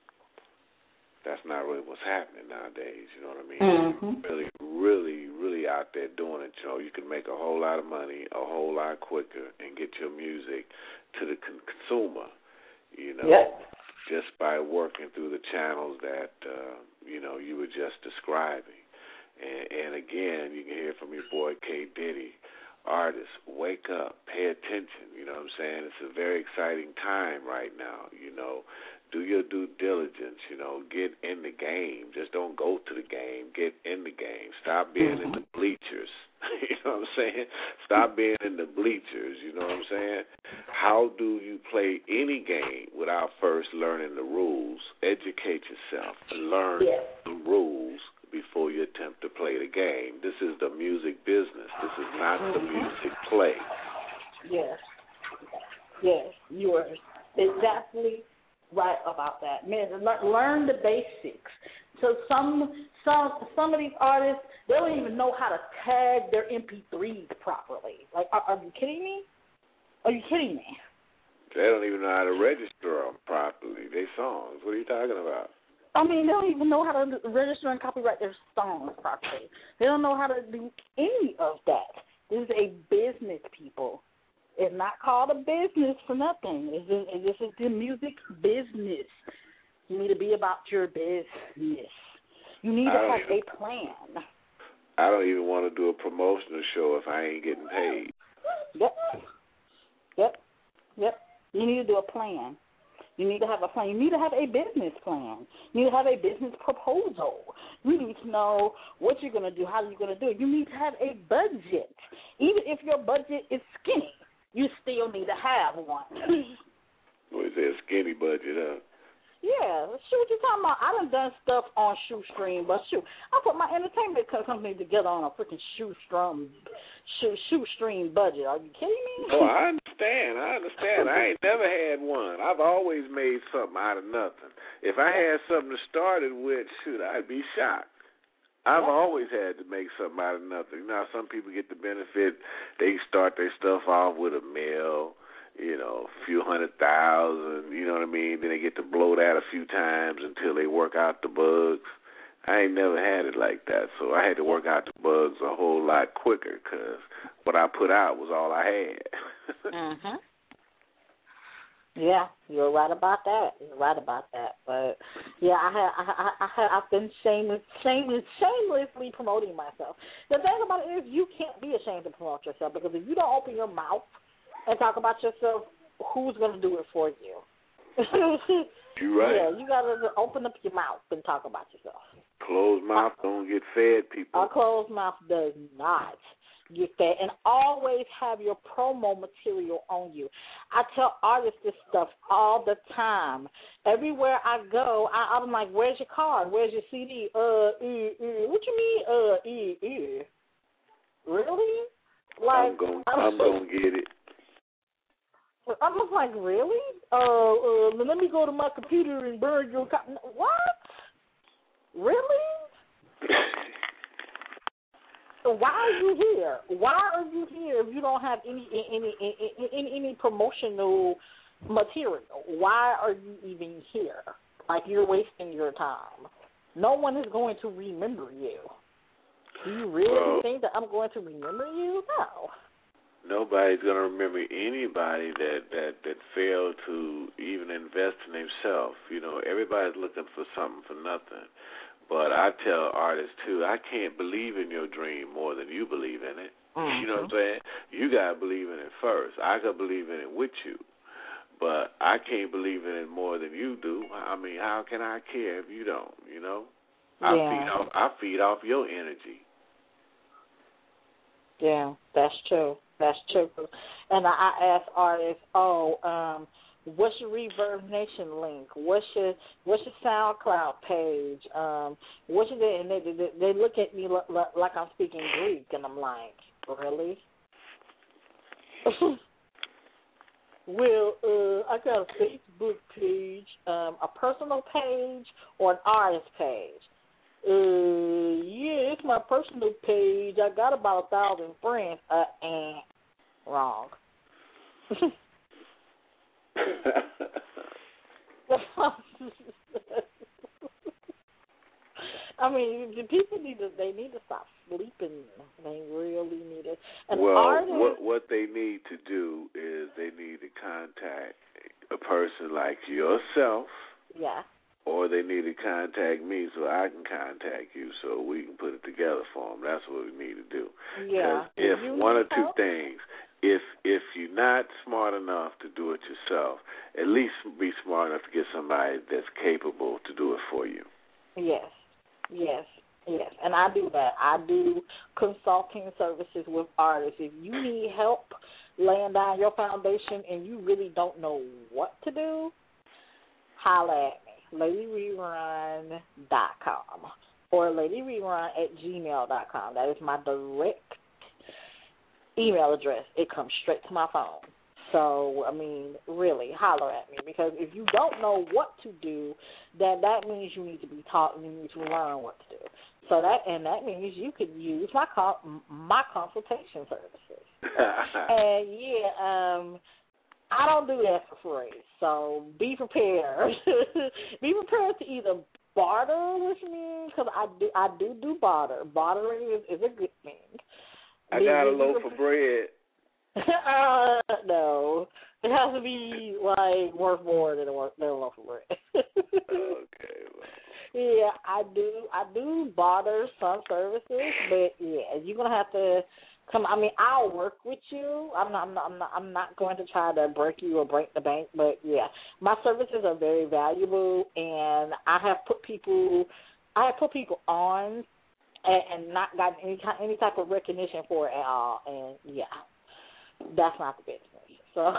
that's not really what's happening nowadays, you know what I mean? Mm-hmm. Really, really, really out there doing it, you know. You can make a whole lot of money a whole lot quicker and get your music to the con- consumer, you know, yep. just by working through the channels that, uh, you know, you were just describing. And, and again, you can hear from your boy K. Diddy. Artists, wake up, pay attention, you know what I'm saying? It's a very exciting time right now, you know. Do your due diligence, you know, get in the game. Just don't go to the game, get in the game. Stop being mm-hmm. in the bleachers, you know what I'm saying? Stop being in the bleachers, you know what I'm saying? How do you play any game without first learning the rules? Educate yourself and learn yeah. the rules before you attempt to play the game. This is the music business. This is not the music play. Yes. Yes, you are exactly right about that. Man, learn the basics. So some some some of these artists, they don't even know how to tag their M P threes properly. Like, are, are you kidding me? Are you kidding me? They don't even know how to register them properly. They songs. What are you talking about? I mean, they don't even know how to register and copyright their songs properly. They don't know how to do any of that. This is a business, people. It's not called a business for nothing. It's just, this is the music business. You need to be about your business. You need to have even, a plan. I don't even want to do a promotional show if I ain't getting paid. Yep. Yep. Yep. You need to do a plan. You need to have a plan. You need to have a business plan. You need to have a business proposal. You need to know what you're going to do, how you're going to do it. You need to have a budget. Even if your budget is skinny, you still need to have one. What is that, skinny budget, huh? Yeah, shoot, what you talking about? I done done stuff on Shoestring, but shoot, I put my entertainment company together on a freaking shoestring, shoe, shoestring budget. Are you kidding me? Oh, I understand. I understand. I ain't never had one. I've always made something out of nothing. If I had something to start it with, shoot, I'd be shocked. I've yeah. always had to make something out of nothing. You know, some people get the benefit, they start their stuff off with a mill, you know, a few hundred thousand, you know what I mean? Then they get to blow that a few times until they work out the bugs. I ain't never had it like that, so I had to work out the bugs a whole lot quicker because what I put out was all I had. mm-hmm. Yeah, you're right about that. You're right about that. But yeah, I have, I, I, I, I've been shameless, shameless, shamelessly promoting myself. The thing about it is, you can't be ashamed to promote yourself because if you don't open your mouth and talk about yourself, who's going to do it for you? You're right. Yeah, you got to open up your mouth and talk about yourself. Closed mouth don't get fed, people. A closed mouth does not Get that, and always have your promo material on you. I tell artists this stuff all the time. Everywhere I go, I, I'm like, "Where's your card? Where's your C D?" Uh, uh, uh. What you mean? Uh, uh, uh. Really? Like, I'm gonna, I'm gonna get it. I was like, really? Uh, uh, let me go to my computer and burn your copy. What? Really? So why are you here? Why are you here if you don't have any any any any, any promotional material? Why are you even here? Like, you're wasting your time. No one is going to remember you. Do you really well, think that I'm going to remember you? No. Nobody's going to remember anybody that, that, that failed to even invest in themselves. You know, everybody's looking for something for nothing. But I tell artists, too, I can't believe in your dream more than you believe in it. Mm-hmm. You know what I'm saying? You got to believe in it first. I got to believe in it with you. But I can't believe in it more than you do. I mean, how can I care if you don't, you know? I yeah. feed off I feed off your energy. Yeah, that's true. That's true. And I ask artists, oh, um, what's your Reverb Nation link? What's your what's your SoundCloud page? Um, what's your, and they, they they look at me like I'm speaking Greek, and I'm like, really? Well, uh, I got a Facebook page, um, a personal page, or an artist page. Uh, yeah, it's my personal page. I got about a thousand friends. Uh, eh, wrong. I mean, the people need to. They need to stop sleeping. They really need it. And well, artists, what what they need to do is they need to contact a person like yourself. Yeah. Or they need to contact me so I can contact you so we can put it together for them. That's what we need to do. Yeah. Because if one or two help? things, if if you're not smart enough to do it yourself, at least be smart enough to get somebody that's capable to do it for you. Yes. Yes. Yes. And I do that. I do consulting services with artists. If you need help laying down your foundation and you really don't know what to do, holla at me. lady rerun dot com or ladyrerun at gmail dot com. That is my direct email address. It comes straight to my phone. So, I mean, really, holler at me, because if you don't know what to do, then that means you need to be taught and you need to learn what to do. So that and that means you could use my my consultation services. And yeah, um. I don't do that for free, so be prepared. Be prepared to either barter with me, because I do I do do barter. Bartering is, is a good thing. I be, got a be loaf pre- of bread. uh, no, it has to be like worth more than a, than a loaf of bread. Okay. Well. Yeah, I do. I do barter some services, but yeah, you're gonna have to. Come, I mean, I'll work with you. I'm not, I'm not, I'm not, I'm not going to try to break you or break the bank, but yeah, my services are very valuable, and I have put people, I have put people on, and, and not gotten any any type of recognition for it at all, and yeah, that's not the business. So.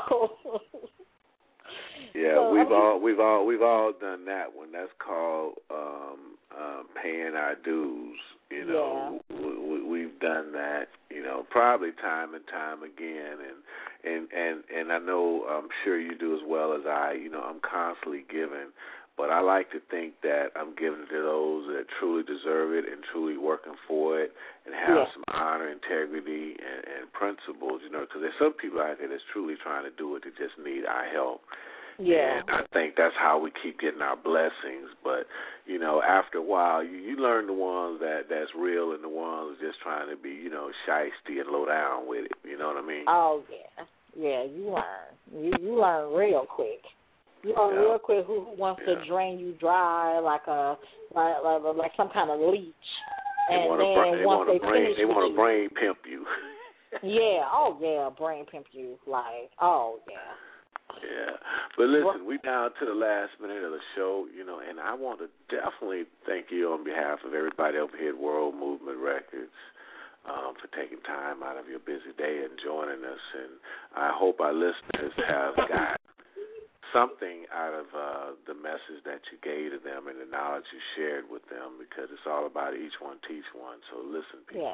Yeah, so, we've I mean, all we've all we've all done that one. That's called um, um, paying our dues. You know, yeah. we, we've done that. You know, probably time and time again, and and and and I know I'm sure you do as well as I. You know, I'm constantly giving, but I like to think that I'm giving to those that truly deserve it and truly working for it and have yeah. some honor, integrity, and, and principles. You know, because there's some people out there that's truly trying to do it that just need our help. Yeah. And I think that's how we keep getting our blessings. But, you know, after a while, you, you learn the ones that, that's real and the ones just trying to be, you know, shiesty and low down with it. You know what I mean? Oh, yeah. Yeah, you learn. You, you learn real quick. You learn yeah. real quick who, who wants yeah. to drain you dry like a like like, like some kind of leech. They and wanna, then they once wanna they brain, finish they with want to you, brain pimp you. yeah. Oh, yeah. Brain pimp you. Like, oh, yeah. Yeah, but listen, we down to the last minute of the show, you know, and I want to definitely thank you on behalf of everybody over here at World Movement Records. um, for taking time out of your busy day and joining us. And I hope our listeners have got something out of uh, the message that you gave to them and the knowledge you shared with them, because it's all about each one teach one. So listen, people. Yeah.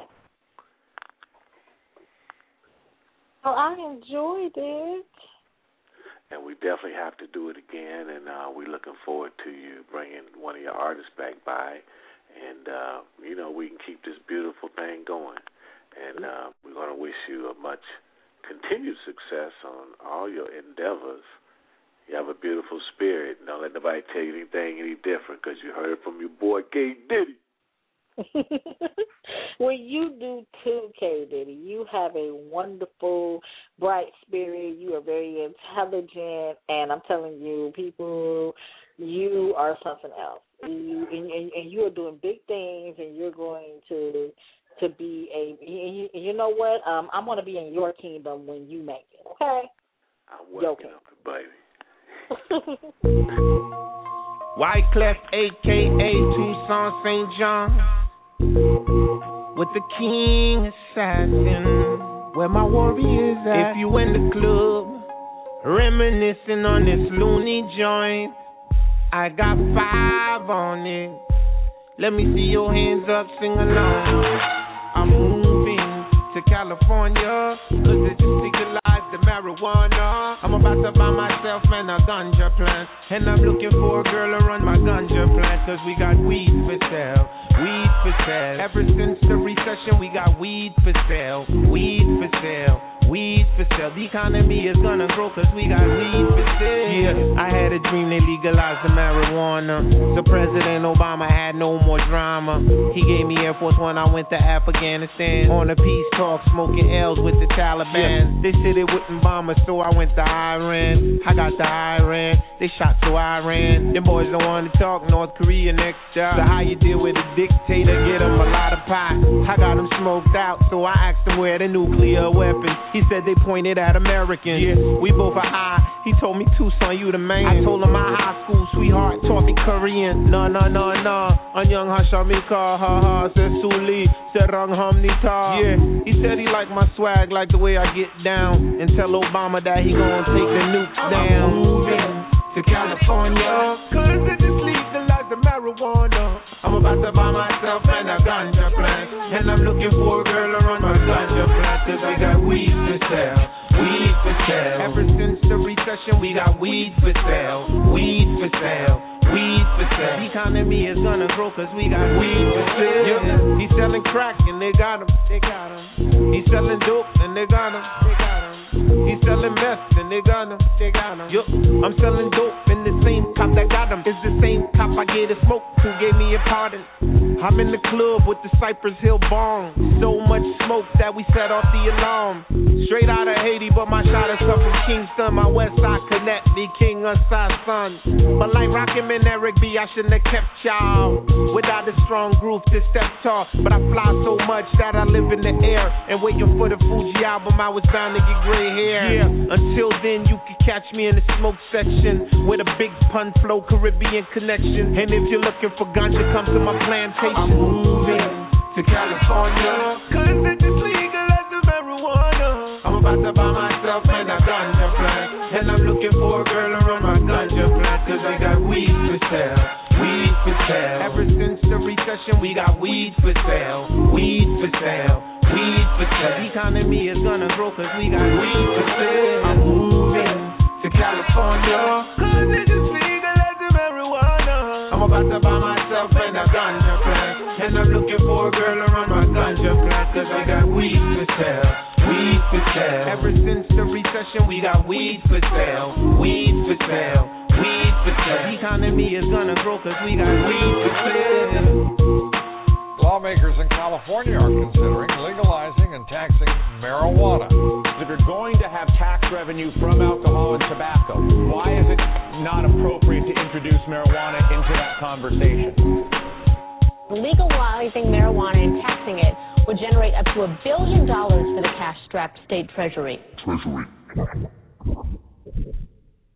Oh, I enjoyed it. And we definitely have to do it again, and uh, we're looking forward to you bringing one of your artists back by, and, uh, you know, we can keep this beautiful thing going. And uh, we're going to wish you a much continued success on all your endeavors. You have a beautiful spirit. Don't let nobody tell you anything any different, because you heard it from your boy, K. Diddy. Well, you do too, K. Diddy. You have a wonderful, bright spirit. You are very intelligent, and I'm telling you, people, you are something else. You, and, and, and you are doing big things, and you're going to to be a. You, you know what? Um, I'm going to be in your kingdom when you make it. Okay? I'm working on it, baby. Wyclef, a k a. Toussaint Saint John, with the king assassin, where my warriors at. If you in the club, reminiscing on this loony joint, I got five on it. Let me see your hands up, sing along. I'm moving to California, cause it just legalized the marijuana. I'm about to buy myself, man, a ganja plant, and I'm looking for a girl to run my ganja plant, cause we got weed for sale, weed for sale. Ever since the recession, we got weed for sale, weed for sale, weed for sale. The economy is gonna grow, cause we got weed for sale. Yeah, I had a dream they legalized the marijuana, so President Obama had no more drama. He gave me Air Force One, I went to Afghanistan on a peace talk, smoking L's with the Taliban. They said it wouldn't bomb us, so I went to Iran. I got to Iran, they shot to Iran. Them boys don't want to talk, North Korea next job. So how you deal with a dictator, get him a lot of pot. I got him smoked out, so I asked him where the nuclear weapons. He said they pointed at Americans. Yeah, we both are high. He told me, Tucson, you the man. I told him my high school sweetheart taught me Korean. No, no, no, no. Anyang Hashamika, ha ha, said Suli, said Rang Hamnita. Yeah, he said he liked my swag, like the way I get down. And tell Obama that he gon' take the nukes down. I'm moving to California, cause they just legalized the marijuana. I'm about to buy myself and a ganja plant, and I'm looking for a girl to run my ganja plant, cause we got weed for sale, weed for sale. Ever since the recession, we got weed for sale, weed for sale, weed for sale. The economy is gonna grow, cause we got weed for sale. Yeah. He's selling crack and they got him, they got him. He's selling dope and they got him, they got him. He's selling meth and they got him, they got him. Yup, I'm selling dope and the same cop that got him is the same cop I gave a smoke who gave me a pardon. I'm in the club with the Cypress Hill bong. So much smoke that we set off the alarm. Straight out of Haiti, but my shot is up from Kingston. My West Side connect, the king of side son. But like Rakim and Eric B, I shouldn't have kept y'all without a strong group to step tall. But I fly so much that I live in the air. And waiting for the Fuji album, I was bound to get gray hair. Yeah, until then you can catch me in the smoke section with a big pun flow, Caribbean connection. And if you're looking for ganja, come to my plantation. I'm moving to California, cause they just legalized the marijuana. I'm about to buy myself and a ganja plant, and I'm looking for a girl to run my ganja plant, cause we got weed for sale, weed for sale. Ever since the recession, we got weed for sale, weed for sale, weed for sale. The economy is gonna grow, cause we got weed for sale. I'm moving to California, cause they just legalized the marijuana. I'm about to buy myself and a ganja plant, and I'm looking for a girl to run my ganja plant, cause I got weed for sale, weed for sale. Ever since the recession, we got weed for sale, weed for sale, weed for sale. The economy is gonna grow, cause we got weed for sale. Lawmakers in California are considering legalizing and taxing marijuana. If you're going to have tax revenue from alcohol and tobacco, why is it not appropriate to introduce marijuana into that conversation? Legalizing marijuana and taxing it would generate up to a billion dollars for the cash-strapped state treasury. Treasury.